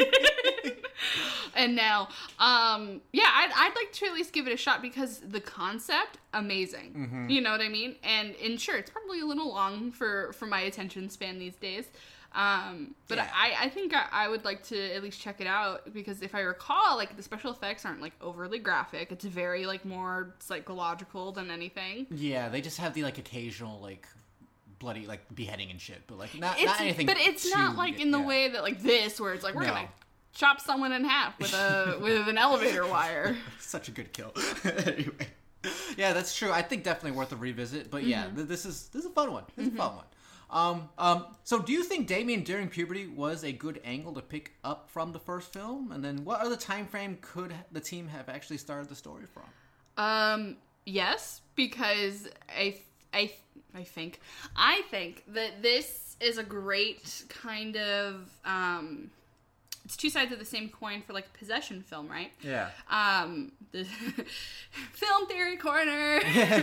and now. Um, yeah, I'd I'd like to at least give it a shot because the concept amazing. Mm-hmm. You know what I mean? And and sure, it's probably a little long for for my attention span these days. Um, but Yeah. I, I think I, I would like to at least check it out because if I recall, like the special effects aren't like overly graphic. It's very like more psychological than anything. yeah, they just have the like occasional like bloody like beheading and shit, but like not, It's, not anything. but it's too- not like in the yeah. way that like this where it's like we're No. gonna chop someone in half with a with an elevator wire. Such a good kill. Anyway, yeah, that's true. I think definitely worth a revisit. But yeah, Mm-hmm. th- this is this is a fun one. This is a fun one. Um, um, so do you think Damien during puberty was a good angle to pick up from the first film? And then what other time frame could the team have actually started the story from? Um, yes, because I, I, I think, I think that this is a great kind of, um, it's two sides of the same coin for like possession film, right? Yeah. Um, the film theory corner.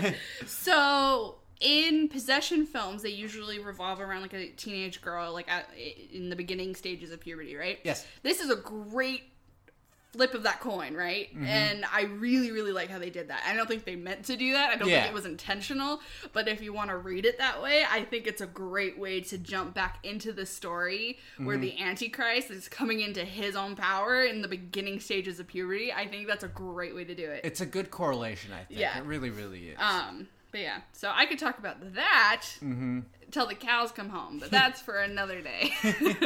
So in possession films, they usually revolve around like a teenage girl, like at, in the beginning stages of puberty, right? Yes. This is a great flip of that coin, right? Mm-hmm. And I really, really like how they did that. I don't think they meant to do that. I don't Yeah. think it was intentional. But if you want to read it that way, I think it's a great way to jump back into the story where Mm-hmm. the Antichrist is coming into his own power in the beginning stages of puberty. I think that's a great way to do it. It's a good correlation, I think. Yeah. It really, really is. Um, but yeah, so I could talk about that Mm-hmm. till the cows come home, but that's for another day.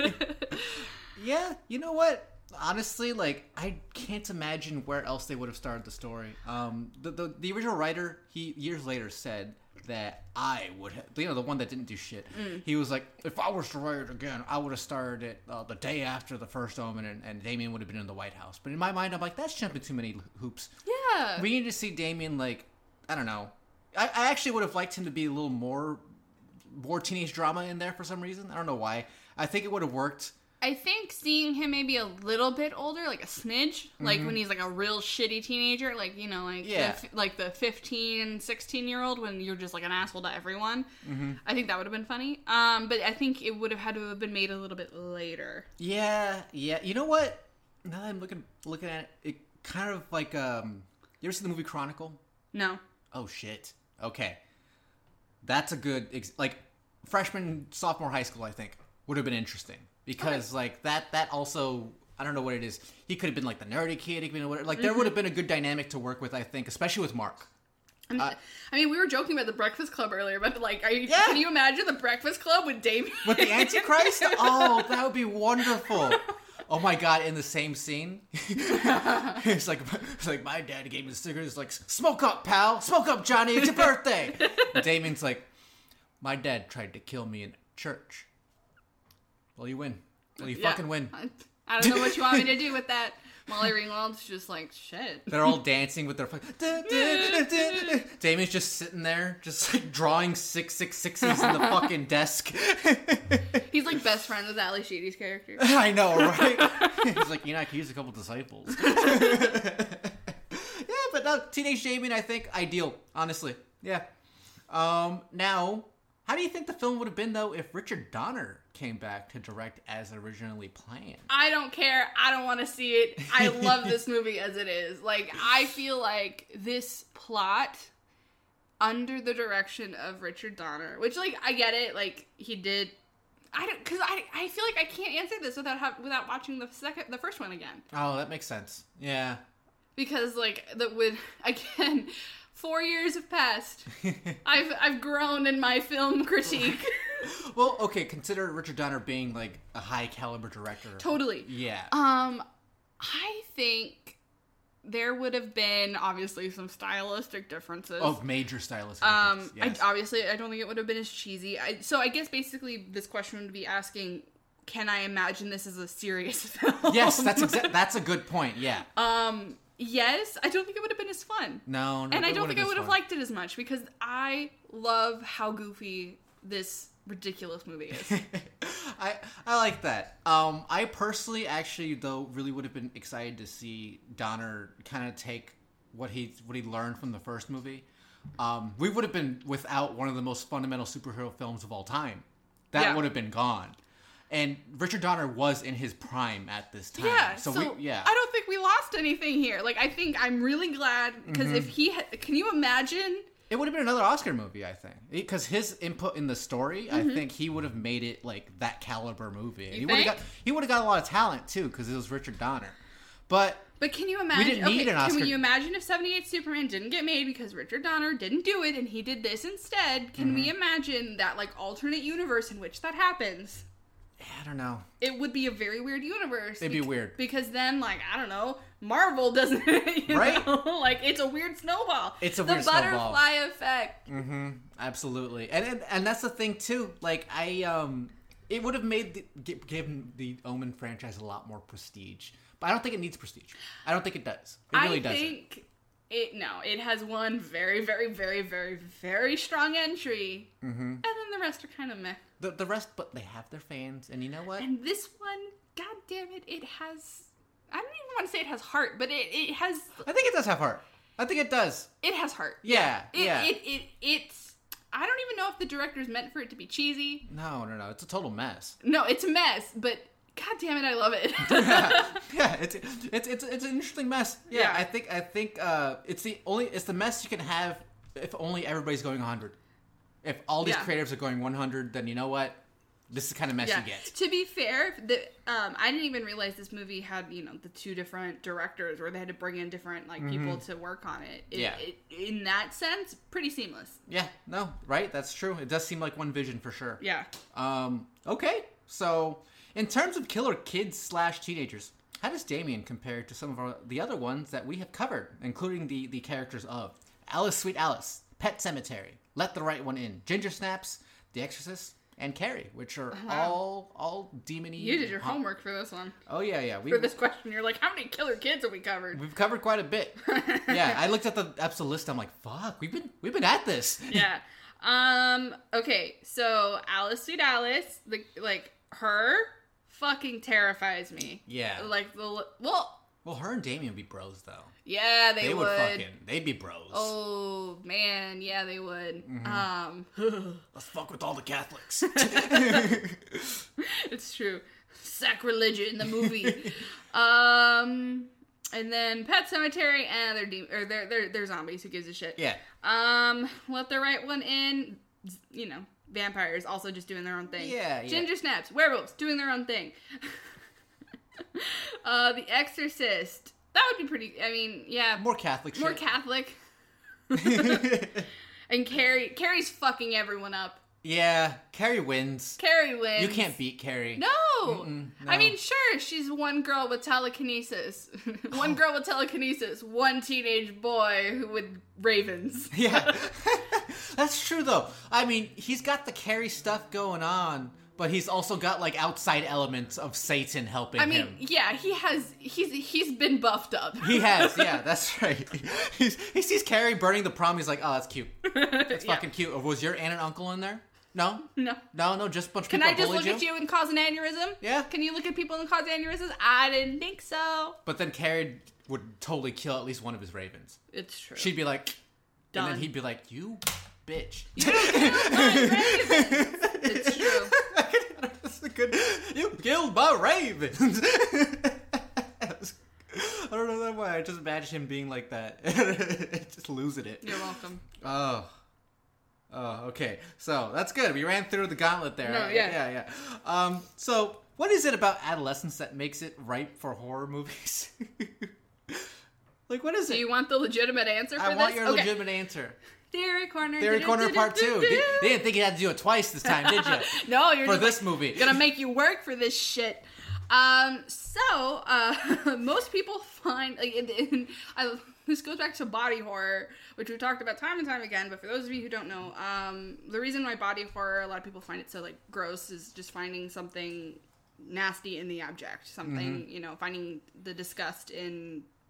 Yeah, you know what? Honestly, like I can't imagine where else they would have started the story. Um, the the, the original writer, he years later said that I would have, you know, the one that didn't do shit. Mm. He was like, if I was to write it again, I would have started it uh, the day after the first Omen, and, and Damien would have been in the White House. But in my mind, I'm like, that's jumping too many hoops. Yeah. We need to see Damien like, I don't know. I, I actually would have liked him to be a little more, more teenage drama in there for some reason. I don't know why. I think it would have worked. I think seeing him maybe a little bit older, like a smidge, like when he's like a real shitty teenager, like, you know, like Yeah. the, like the fifteen, sixteen year old when you're just like an asshole to everyone. Mm-hmm. I think that would have been funny. Um, but I think it would have had to have been made a little bit later. Yeah, yeah. You know what? Now that I'm looking looking at it, it kind of like um. You ever see the movie Chronicle? No. Oh shit. Okay, that's a good ex- like freshman sophomore high school. I think would have been interesting because like that that also I don't know what it is. He could have been like the nerdy kid. He could have been whatever. Like there would have been a good dynamic to work with. I think, especially with Mark. I'm- Uh, I mean, we were joking about the Breakfast Club earlier, but like, are you, Yeah. can you imagine the Breakfast Club with Damien? With the Antichrist? Oh, that would be wonderful. Oh my god, in the same scene. it's like it's like my dad gave me the cigarette. It's like, smoke up, pal. Smoke up, Johnny. It's your birthday. And Damien's like, my dad tried to kill me in church. Well, you win. Well, you Yeah. fucking win. I, I don't know what you want me to do with that. Molly Ringwald's just like, shit. They're all dancing with their fucking. Damien's just sitting there, just like drawing six six sixes in the fucking desk. He's like best friends with Ali Sheedy's character. I know, right? He's like, you know, I could use a couple disciples. Yeah, but no, Teenage Damien, I think, ideal, honestly. Yeah. Um, now, how do you think the film would have been, though, if Richard Donner came back to direct as originally planned? I don't care. I don't want to see it. I love this movie as it is. Like, I feel like this plot under the direction of Richard Donner, which, like, I get it. Like, he did. I don't, because I, I feel like I can't answer this without ha- without watching the second, the first one again. Oh, that makes sense. Yeah. Because, like, the with again, four years have passed. I've I've grown in my film critique. Well, okay, consider Richard Donner being, like, a high caliber director. Totally. Yeah. Um, I think there would have been obviously some stylistic differences. Of major stylistic um, differences, yes. I, obviously, I don't think it would have been as cheesy. I, so I guess basically this question would be asking, can I imagine this as a serious film? Yes, that's exa- that's a good point, yeah. Um, yes, I don't think it would have been as fun. No, no And I it don't would've think I been would have fun. liked it as much because I love how goofy this ridiculous movie is. I I like that. Um, I personally, actually, though, really would have been excited to see Donner kind of take what he what he learned from the first movie. Um, we would have been without one of the most fundamental superhero films of all time. That Yeah. would have been gone. And Richard Donner was in his prime at this time. Yeah, So, so, we, yeah. I don't think we lost anything here. Like, I think I'm really glad, because Mm-hmm. if he had, can you imagine? It would have been another Oscar movie, I think, because his input in the story, I think he would have made it like that caliber movie. And You he would have think? got he would have got a lot of talent too, because it was Richard Donner. But But can you imagine? didn't need okay, an Oscar. Can you imagine if seventy-eight Superman didn't get made because Richard Donner didn't do it and he did this instead? Can we Mm-hmm. imagine that, like, alternate universe in which that happens? I don't know. It would be a very weird universe. It'd be weird. Because then, like, I don't know, Marvel doesn't, you Right? know? Like, it's a weird snowball. It's a the weird snowball. butterfly effect. Mm-hmm. Absolutely, and, and and that's the thing too. Like I, um, it would have made the, gi- given the Omen franchise a lot more prestige, but I don't think it needs prestige. I don't think it does. It really I doesn't. think it, no, it has one very, very, very, very, very strong entry. Mm-hmm. And then the rest are kind of meh. The the rest, but they have their fans, and you know what? And this one, god damn it, it has, I don't even want to say it has heart, but it, it has, I think it does have heart. I think it does. it has heart. Yeah, It, yeah. It, it, it's, I don't even know if the director's meant for it to be cheesy. No, no, no. It's a total mess. No, it's a mess, but god damn it, I love it. Yeah, it's it's it's it's an interesting mess. Yeah, Yeah. I think I think uh, it's the only it's the mess you can have if only everybody's going one hundred. If all these Yeah. creatives are going one hundred, then you know what? This is the kind of mess Yeah. you get. To be fair, the um, I didn't even realize this movie had, you know, the two different directors where they had to bring in different like people to work on it. It, Mm-hmm. Yeah. It, in that sense, pretty seamless. Yeah, no, right? That's true. It does seem like one vision for sure. Yeah. Um. Okay. So, in terms of killer kids slash teenagers, how does Damien compare to some of our, the other ones that we have covered, including the the characters of Alice, Sweet Alice, Pet Cemetery, Let the Right One In, Ginger Snaps, The Exorcist, and Carrie, which are all all demony. You did your homework for this one. Oh yeah, yeah. We For this question, you're like, how many killer kids have we covered? we've covered quite a bit. Yeah, I looked at the episode list. I'm like, fuck, we've been we've been at this. Yeah. Um. Okay. So Alice, Sweet Alice, the like her, fucking terrifies me. Yeah. Like the well. Well, her and Damien would be bros though. Yeah, they, They would, would. fucking. They'd be bros. Oh man, yeah, they would. Um. Let's fuck with all the Catholics. It's true. Sacrilege in the movie. um, and then Pet Cemetery, and they're de- or they're they're they're zombies. Who gives a shit? Yeah. Um, Let the Right One In. You know, vampires also just doing their own thing. Yeah, yeah. Ginger snaps, werewolves doing their own thing. uh, The Exorcist. That would be pretty. I mean, yeah, More Catholic more shit. Catholic. And Carrie, Carrie's fucking everyone up. Yeah, Carrie wins. Carrie wins. You can't beat Carrie. No. Mm-mm, no. I mean, sure, she's one girl with telekinesis. one girl with telekinesis. One teenage boy who with ravens. Yeah. That's true, though. I mean, he's got the Carrie stuff going on, but he's also got, like, outside elements of Satan helping I mean, him. yeah, he has. He's he's been buffed up. He has, yeah, that's right. He's, he sees Carrie burning the prom, he's like, oh, that's cute. That's Yeah. fucking cute. Or was your aunt and uncle in there? No? No. No, no, just a bunch of Can people I just bullied look at you and cause an aneurysm? Yeah. Can you look at people and cause aneurysms? I didn't think so. But then Carrie would totally kill at least one of his ravens. It's true. She'd be like, Done. and then he'd be like, you bitch. It's true. That's a good. You killed my ravens. I don't know why. I just imagine him being like that, just losing it. You're welcome. Oh, oh, okay. So that's good. We ran through the gauntlet there. No, yeah. yeah, yeah. Um, so what is it about adolescence that makes it ripe for horror movies? Like, what is Do it? you want the legitimate answer for I this? want your Okay. legitimate answer. Theory Corner. Theory Corner Part Two. They they didn't think you had to do it twice this time, did you? No, you're For just this like, movie. gonna make you work for this shit. Um, so uh, most people find like in, in, I, this goes back to body horror, which we've talked about time and time again. But for those of you who don't know, um, the reason why body horror, a lot of people find it so like gross, is just finding something nasty in the object, something Mm-hmm. you know, finding the disgust in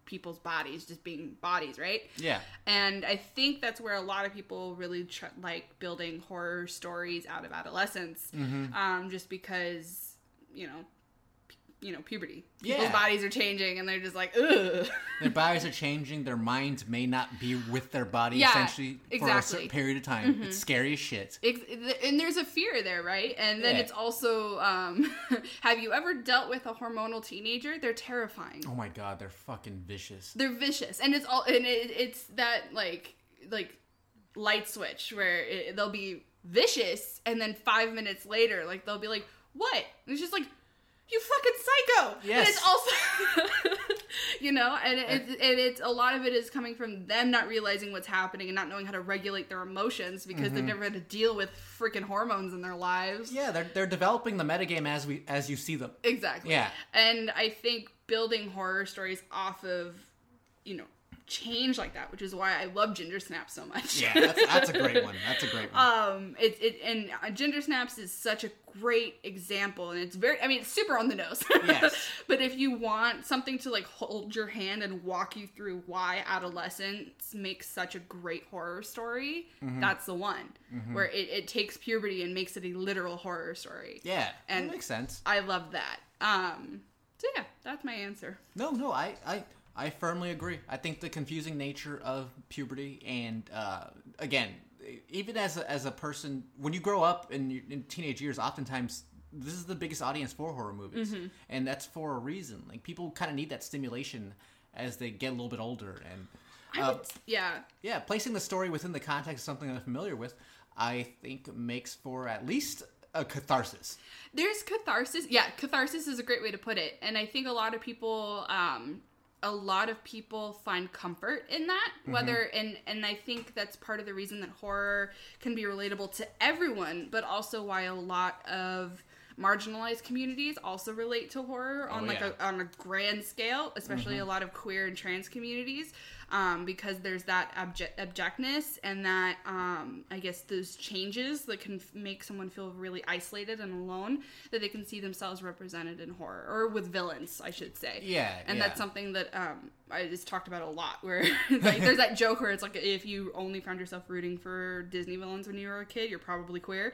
people's bodies just being bodies, right? Yeah. And I think that's where a lot of people really tr- like building horror stories out of adolescence, Mm-hmm. um, just because, you know, p- you know, puberty. People's Yeah. bodies are changing, and they're just like, ugh. Their bodies are changing. Their minds may not be with their body Yeah, essentially for a exactly. certain period of time. Mm-hmm. It's scary as shit. Ex- and there's a fear there, right? And then Yeah. it's also, um, have you ever dealt with a hormonal teenager? They're terrifying. Oh my god, they're fucking vicious. They're vicious, and it's all, and it, it's that like like light switch where it, they'll be vicious, and then five minutes later, like they'll be like, "What?" And it's just like, "You fucking psycho!" Yes. And it's also, you know, and it's and it's a lot of it is coming from them not realizing what's happening and not knowing how to regulate their emotions because they've never had to deal with freaking hormones in their lives. Yeah, they're they're developing the metagame as we as you see them. Exactly. Yeah. And I think building horror stories off of, you know, change like that, which is why I love Ginger Snaps so much. Yeah, that's, that's a great one. That's a great one. um, it, it and uh, Ginger Snaps is such a great example, and it's very, I mean, it's super on the nose. Yes. But if you want something to like hold your hand and walk you through why adolescence makes such a great horror story, Mm-hmm. that's the one where it, it takes puberty and makes it a literal horror story. Yeah, and that makes sense. I love that. Um, so yeah, that's my answer. No, no, I, I, I firmly agree. I think the confusing nature of puberty, and uh, again, even as a, as a person, when you grow up in, your- in teenage years, oftentimes this is the biggest audience for horror movies, Mm-hmm. and that's for a reason. Like people kind of need that stimulation as they get a little bit older, and I uh, would, yeah, yeah, placing the story within the context of something I'm familiar with, I think makes for at least a catharsis. there's catharsis. Yeah, catharsis is a great way to put it. And I think a lot of people, um, a lot of people find comfort in that. Whether and and I think that's part of the reason that horror can be relatable to everyone, but also why a lot of marginalized communities also relate to horror on Oh, like yeah. a on a grand scale, especially a lot of queer and trans communities. Um, because there's that abject, abjectness and that, um, I guess, those changes that can f- make someone feel really isolated and alone, that they can see themselves represented in horror, or with villains, I should say. Yeah, And yeah. that's something that um, I just talked about a lot, where it's like, there's that joke where it's like, if you only found yourself rooting for Disney villains when you were a kid, you're probably queer.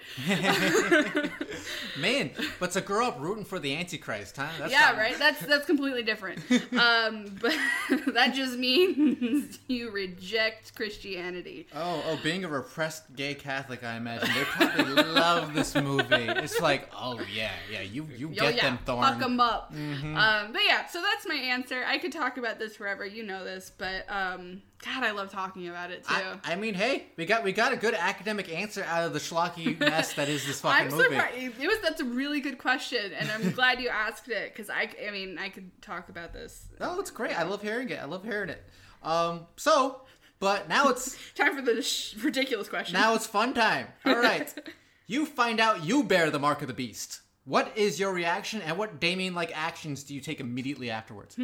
Man, but to grow up rooting for the Antichrist, huh? That's Yeah, something. right? That's that's completely different. Um, but that just means you reject Christianity. Oh, oh, being a repressed gay Catholic, I imagine they probably love this movie. It's like, oh yeah, yeah, you you Oh, get yeah, them, Thorn. fuck them up. Um, but yeah, so that's my answer. I could talk about this forever. You know this, but um, God, I love talking about it too. I, I mean, hey, we got we got a good academic answer out of the schlocky mess that is this fucking I'm movie. surprised. It was that's a really good question, and I'm glad you asked it because I, I mean, I could talk about this. Oh, it's great. I love hearing it. I love hearing it. Um, so, but now it's Time for the sh- ridiculous question. now it's fun time. All right, you find out you bear the mark of the beast. What is your reaction, and what Damien-like actions do you take immediately afterwards?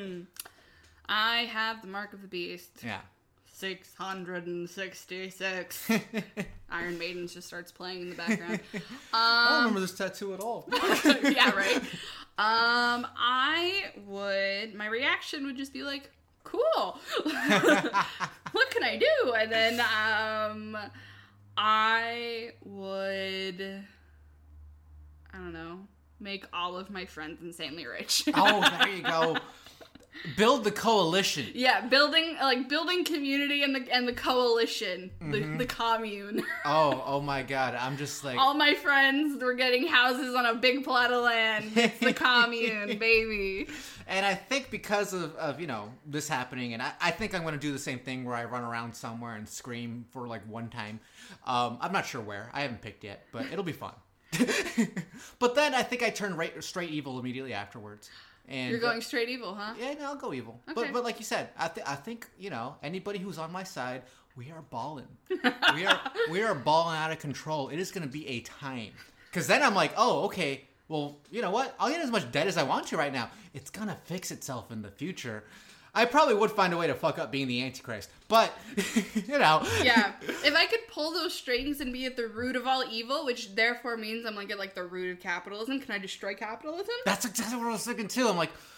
I have the mark of the beast. Yeah. six hundred sixty-six. Iron Maiden just starts playing in the background. I don't remember this tattoo at all. Yeah, right. Um, I would. My reaction would just be like, "Cool. What can I do?" And then, um, I would. I don't know. Make all of my friends insanely rich. Oh, there you go. Build the coalition. Yeah, building like building community and the and the coalition, the, the commune. Oh, oh my God. I'm just like, All my friends were getting houses on a big plot of land. It's the commune, baby. and I think because of, of you know, this happening, and I, I think I'm going to do the same thing where I run around somewhere and scream for like one time. Um, I'm not sure where. I haven't picked yet, but it'll be fun. But then I think I turn right, straight evil immediately afterwards. And You're going straight evil, huh? Yeah, no, I'll go evil. Okay. But but like you said, I, th- I think, you know, anybody who's on my side, we are balling. we are we are balling out of control. It is going to be a time. Because then I'm like, oh, okay, well, you know what? I'll get as much debt as I want to right now. It's going to fix itself in the future. I probably would find a way to fuck up being the Antichrist. But, you know. Yeah. If I could pull those strings and be at the root of all evil, which therefore means I'm like at like the root of capitalism, can I destroy capitalism? That's exactly what I was thinking too. I'm like,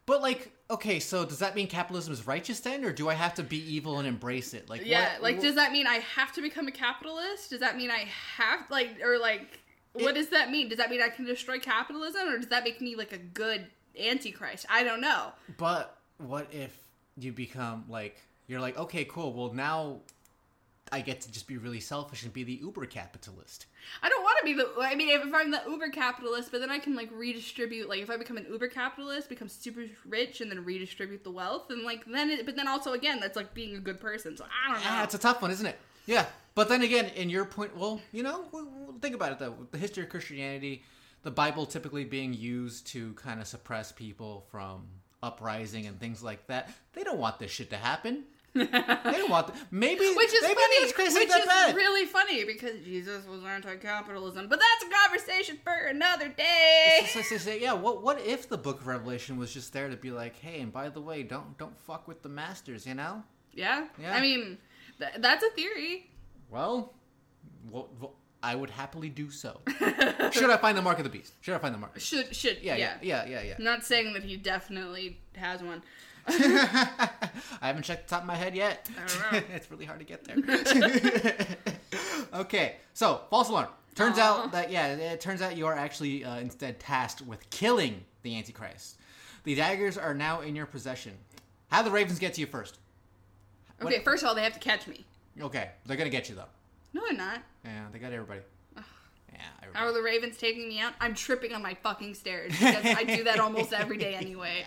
But like, okay, so does that mean capitalism is righteous then, or do I have to be evil and embrace it? Like, Yeah, what, like, what- does that mean I have to become a capitalist? Does that mean I have, like, or like, what It- does that mean? Does that mean I can destroy capitalism, or does that make me like a good antichrist? I don't know. But what if you become like, you're like, okay, cool. Well, now I get to just be really selfish and be the uber capitalist. I don't want to be the. I mean, if, if I'm the uber capitalist, but then I can like redistribute. Like, if I become an uber capitalist, become super rich, and then redistribute the wealth, and like then, it, but then also again, that's like being a good person. So I don't know. Ah, it's a tough one, isn't it? Yeah. But then again, in your point, well, you know, w- w- think about it though. The history of Christianity, the Bible typically being used to kind of suppress people from uprising and things like that. They don't want this shit to happen. They don't want. Th- maybe Which is maybe funny. this crazy Which that is bad. really funny because Jesus was anti-capitalism, but that's a conversation for another day. So, so, so, so, yeah, what what if the Book of Revelation was just there to be like, hey, and by the way, don't don't fuck with the masters, you know? Yeah, Yeah. I mean, th- that's a theory. Well, well, well, I would happily do so. Should I find the mark of the beast? Should I find the mark? Should should Yeah, yeah. yeah, yeah, yeah, yeah. I'm not saying that he definitely has one. I haven't checked the top of my head yet. I don't know. It's really hard to get there. Okay, so false alarm. Turns Aw. out that yeah, it turns out you are actually uh, instead tasked with killing the Antichrist. The daggers are now in your possession. How do the Ravens get to you first? Okay, What- first of all, they have to catch me. Okay, they're gonna get you though. No, they're not. Yeah, they got everybody. Yeah, How everybody. are the Ravens taking me out? I'm tripping on my fucking stairs because I do that almost every day anyway.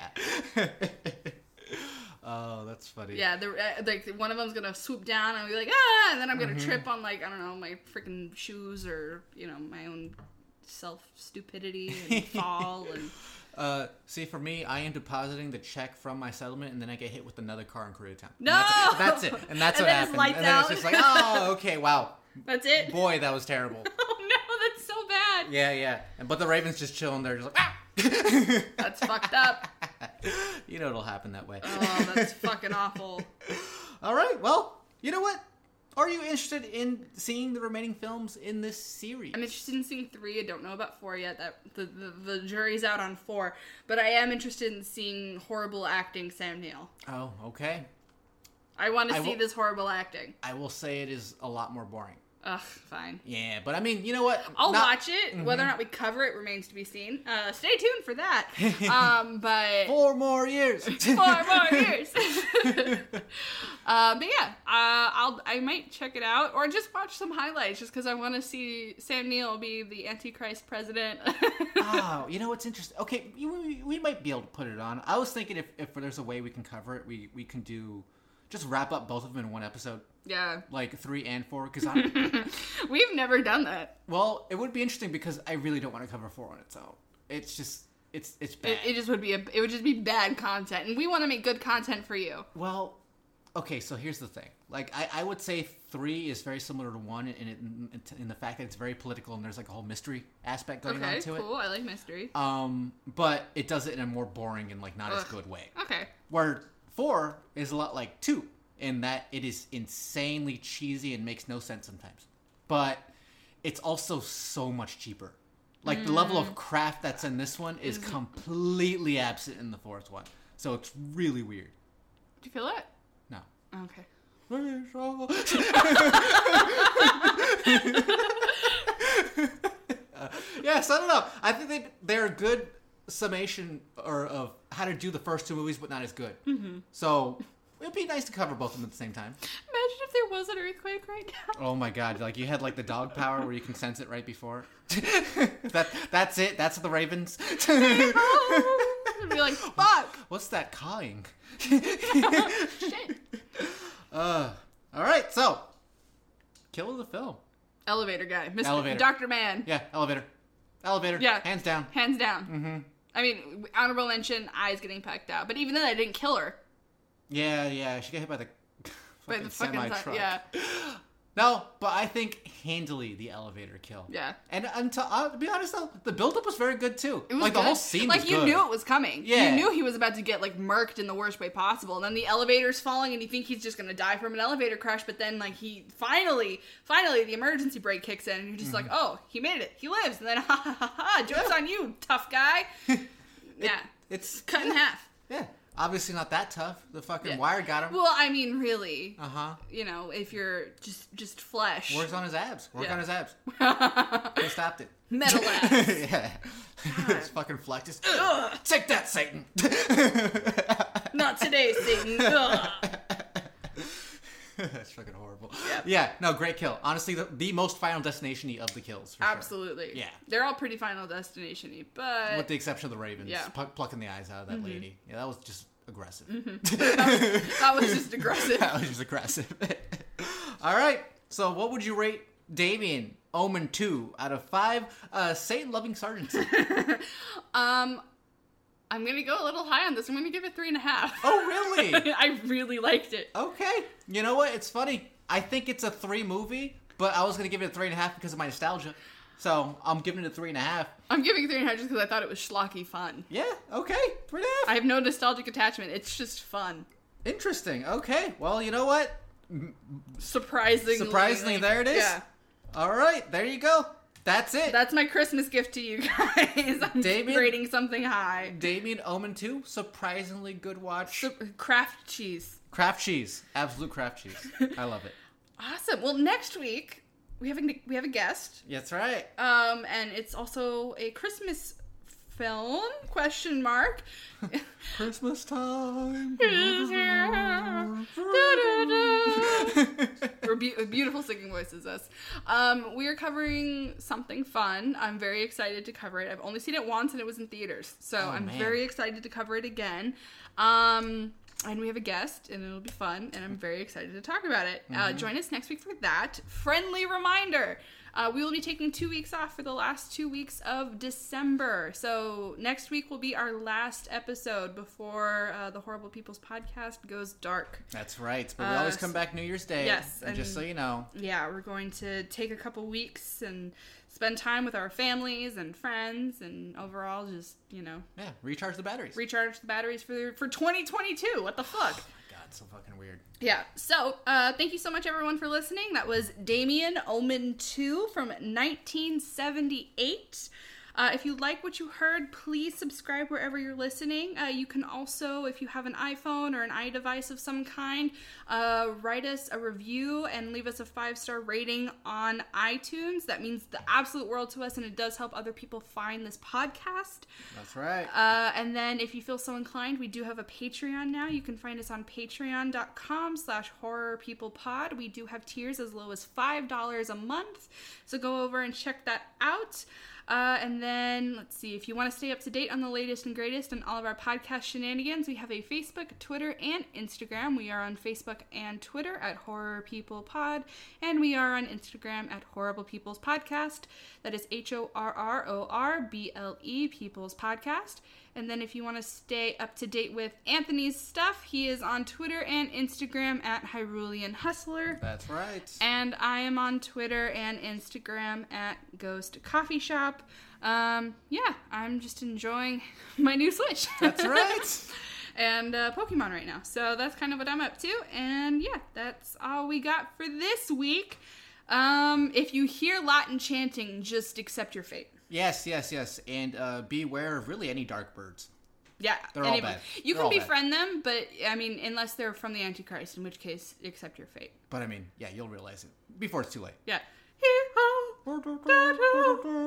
Oh, that's funny. Yeah, the, uh, like one of them's gonna swoop down and I'll be like, ah, and then I'm gonna Mm-hmm. trip on like I don't know my freaking shoes or you know my own self stupidity and fall and Uh, see, for me, I am depositing the check from my settlement, and then I get hit with another car in Koreatown. And No! that's, that's it. And that's And what then it's happened. lights and then out. it's just like, oh, okay, wow, that's it. boy, that was terrible. Oh no, that's so bad. Yeah, yeah. And but the Ravens just chilling there, just like, ah. That's fucked up. You know it'll happen that way. Oh, that's fucking awful. All right, well, you know what? Are you interested in seeing the remaining films in this series? I'm interested in seeing three. I don't know about four yet. That the, the the jury's out on four, but I am interested in seeing horrible acting Sam Neill. Oh, okay. I want to I see will- this horrible acting. I will say it is a lot more boring. Ugh, fine. Yeah, but I mean, you know what? I'll Not- watch it. Whether or not we cover it remains to be seen. Uh, stay tuned for that. Um, but Four more years. four more years. uh, but yeah, uh, I'll I might check it out or just watch some highlights just because I want to see Sam Neill be the Antichrist president. Oh, you know what's interesting? Okay, you, we, we might be able to put it on. I was thinking if, if there's a way we can cover it, we, we can do just wrap up both of them in one episode, Yeah, like three and four. Because I, we've never done that. well, it would be interesting because I really don't want to cover four on its own. It's just it's it's bad. It, it just would be a it would just be bad content, and we want to make good content for you. Well, okay, so here's the thing. Like, I, I would say three is very similar to one in, it, in, in the fact that it's very political and there's like a whole mystery aspect going Okay, on to cool. I like mystery. it. Um, but it does it in a more boring and like not as Ugh. good way. Okay. Where four is a lot like two in that it is insanely cheesy and makes no sense sometimes. But it's also so much cheaper. Like, the level of craft that's in this one is completely absent in the fourth one. So it's really weird. Do you feel it? No. Okay. uh, yes, I don't know. I think they they're a good summation or of how to do the first two movies, but not as good. Mm-hmm. So it'd be nice to cover both of them at the same time. Imagine if there was an earthquake right now. Oh my god! Like you had like the dog power where you can sense it right before. that that's it. That's the Ravens. I'd be like, fuck. What's that cawing? Shit. Uh, all right. So, kill of the film. Elevator guy. Mister Elevator. Doctor Man. Yeah, elevator. Elevator. Yeah. Hands down. Hands down. Mm-hmm. I mean, honorable mention, eyes getting pecked out. But even then, I didn't kill her. Yeah, yeah. She got hit by the By fucking the fucking semi ti- truck. yeah. No, but I think handily the elevator kill. Yeah. And until uh, to be honest though, the buildup was very good too. It was like good. the whole scene like was you good. knew it was coming. Yeah. You knew he was about to get like murked in the worst way possible. And then the elevator's falling and you think he's just gonna die from an elevator crash, but then like he finally finally the emergency brake kicks in and you're just Mm-hmm. like, oh, he made it. He lives. And then ha ha ha ha, joke's on you, tough guy. Yeah. It's Cut in half. Yeah. Obviously not that tough. The fucking Yeah. wire got him. Well, I mean, really. Uh huh. You know, if you're just just flesh. Works on his abs. Work Yeah. on his abs. They stopped it. Metal abs. Yeah. It's fucking flex. Just, take that, Satan. Not today, Satan. Ugh. That's fucking horrible. Yeah. Yeah. No, great kill. Honestly, the, the most Final Destination-y of the kills. For sure. Absolutely. Yeah. They're all pretty Final Destination-y, but With the exception of the Ravens. Yeah. Pluck, plucking the eyes out of that lady. Yeah, that was just aggressive. that was just aggressive. That was just aggressive. All right. So, what would you rate Damien Omen two out of five uh, Satan-loving sergeants? um, I'm gonna go a little high on this. I'm gonna give it three and a half. Oh, really? I really liked it. Okay. You know what? It's funny. I think it's a three movie, but I was going to give it a three and a half because of my nostalgia. So I'm giving it a three and a half. I'm giving it three and a half just because I thought it was schlocky fun. Yeah. Okay. Three and a half. I have no nostalgic attachment. It's just fun. Interesting. Okay. Well, you know what? Surprisingly. Surprisingly, there it is. Yeah. All right. There you go. That's it. That's my Christmas gift to you guys. I'm Damien- rating something high. Damien Omen two. Surprisingly good watch. So, Kraft cheese. Kraft cheese. Absolute Kraft cheese. I love it. Awesome. Well, next week we have a we have a guest. That's right. Um, and it's also a Christmas film? Question mark. Christmas time. Is here. We're be- beautiful singing voices, us. Um, we are covering something fun. I'm very excited to cover it. I've only seen it once and it was in theaters. So Oh, I'm man. very excited to cover it again. Um, and we have a guest and it'll be fun and I'm very excited to talk about it. Uh, join us next week for that. Friendly reminder. Uh, we will be taking two weeks off for the last two weeks of December. So next week will be our last episode before uh, the Horrible People's podcast goes dark. That's right. But we Uh, always come back New Year's Day. yes, And, just so and- you know. Yeah, we're going to take a couple weeks and spend time with our families and friends and overall just, you know, Yeah. Recharge the batteries. recharge the batteries for for twenty twenty-two. What the fuck? God, so fucking weird. Yeah. So, uh, thank you so much, everyone, for listening. That was Damien Omen two from nineteen seventy-eight. Uh, if you like what you heard, please subscribe wherever you're listening. Uh, you can also, if you have an iPhone or an iDevice of some kind, uh, write us a review and leave us a five-star rating on iTunes. That means the absolute world to us, and it does help other people find this podcast. That's right. Uh, and then if you feel so inclined, we do have a Patreon now. You can find us on patreon.com slash horrorpeoplepod. We do have tiers as low as five dollars a month. So go over and check that out. Uh, and then, let's see, if you want to stay up to date on the latest and greatest and all of our podcast shenanigans, we have a Facebook, Twitter, and Instagram. We are on Facebook and Twitter at Horror People Pod, and we are on Instagram at Horrible People's Podcast. That is H O R R O R B L E People's Podcast. And then if you want to stay up to date with Anthony's stuff, he is on Twitter and Instagram at Hyrulean Hustler. That's right. And I am on Twitter and Instagram at Ghost Coffee Shop. Um, yeah, I'm just enjoying my new Switch. That's right. and uh, Pokemon right now. So that's kind of what I'm up to. And yeah, that's all we got for this week. Um, if you hear Latin chanting, just accept your fate. Yes, yes, yes. And uh, beware of really any dark birds. Yeah, They're all anybody. bad. You They're can all bad. befriend them, but I mean, unless they're from the Antichrist, in which case, accept your fate. But I mean, yeah, you'll realize it before it's too late. Yeah. Hee-haw, da-da.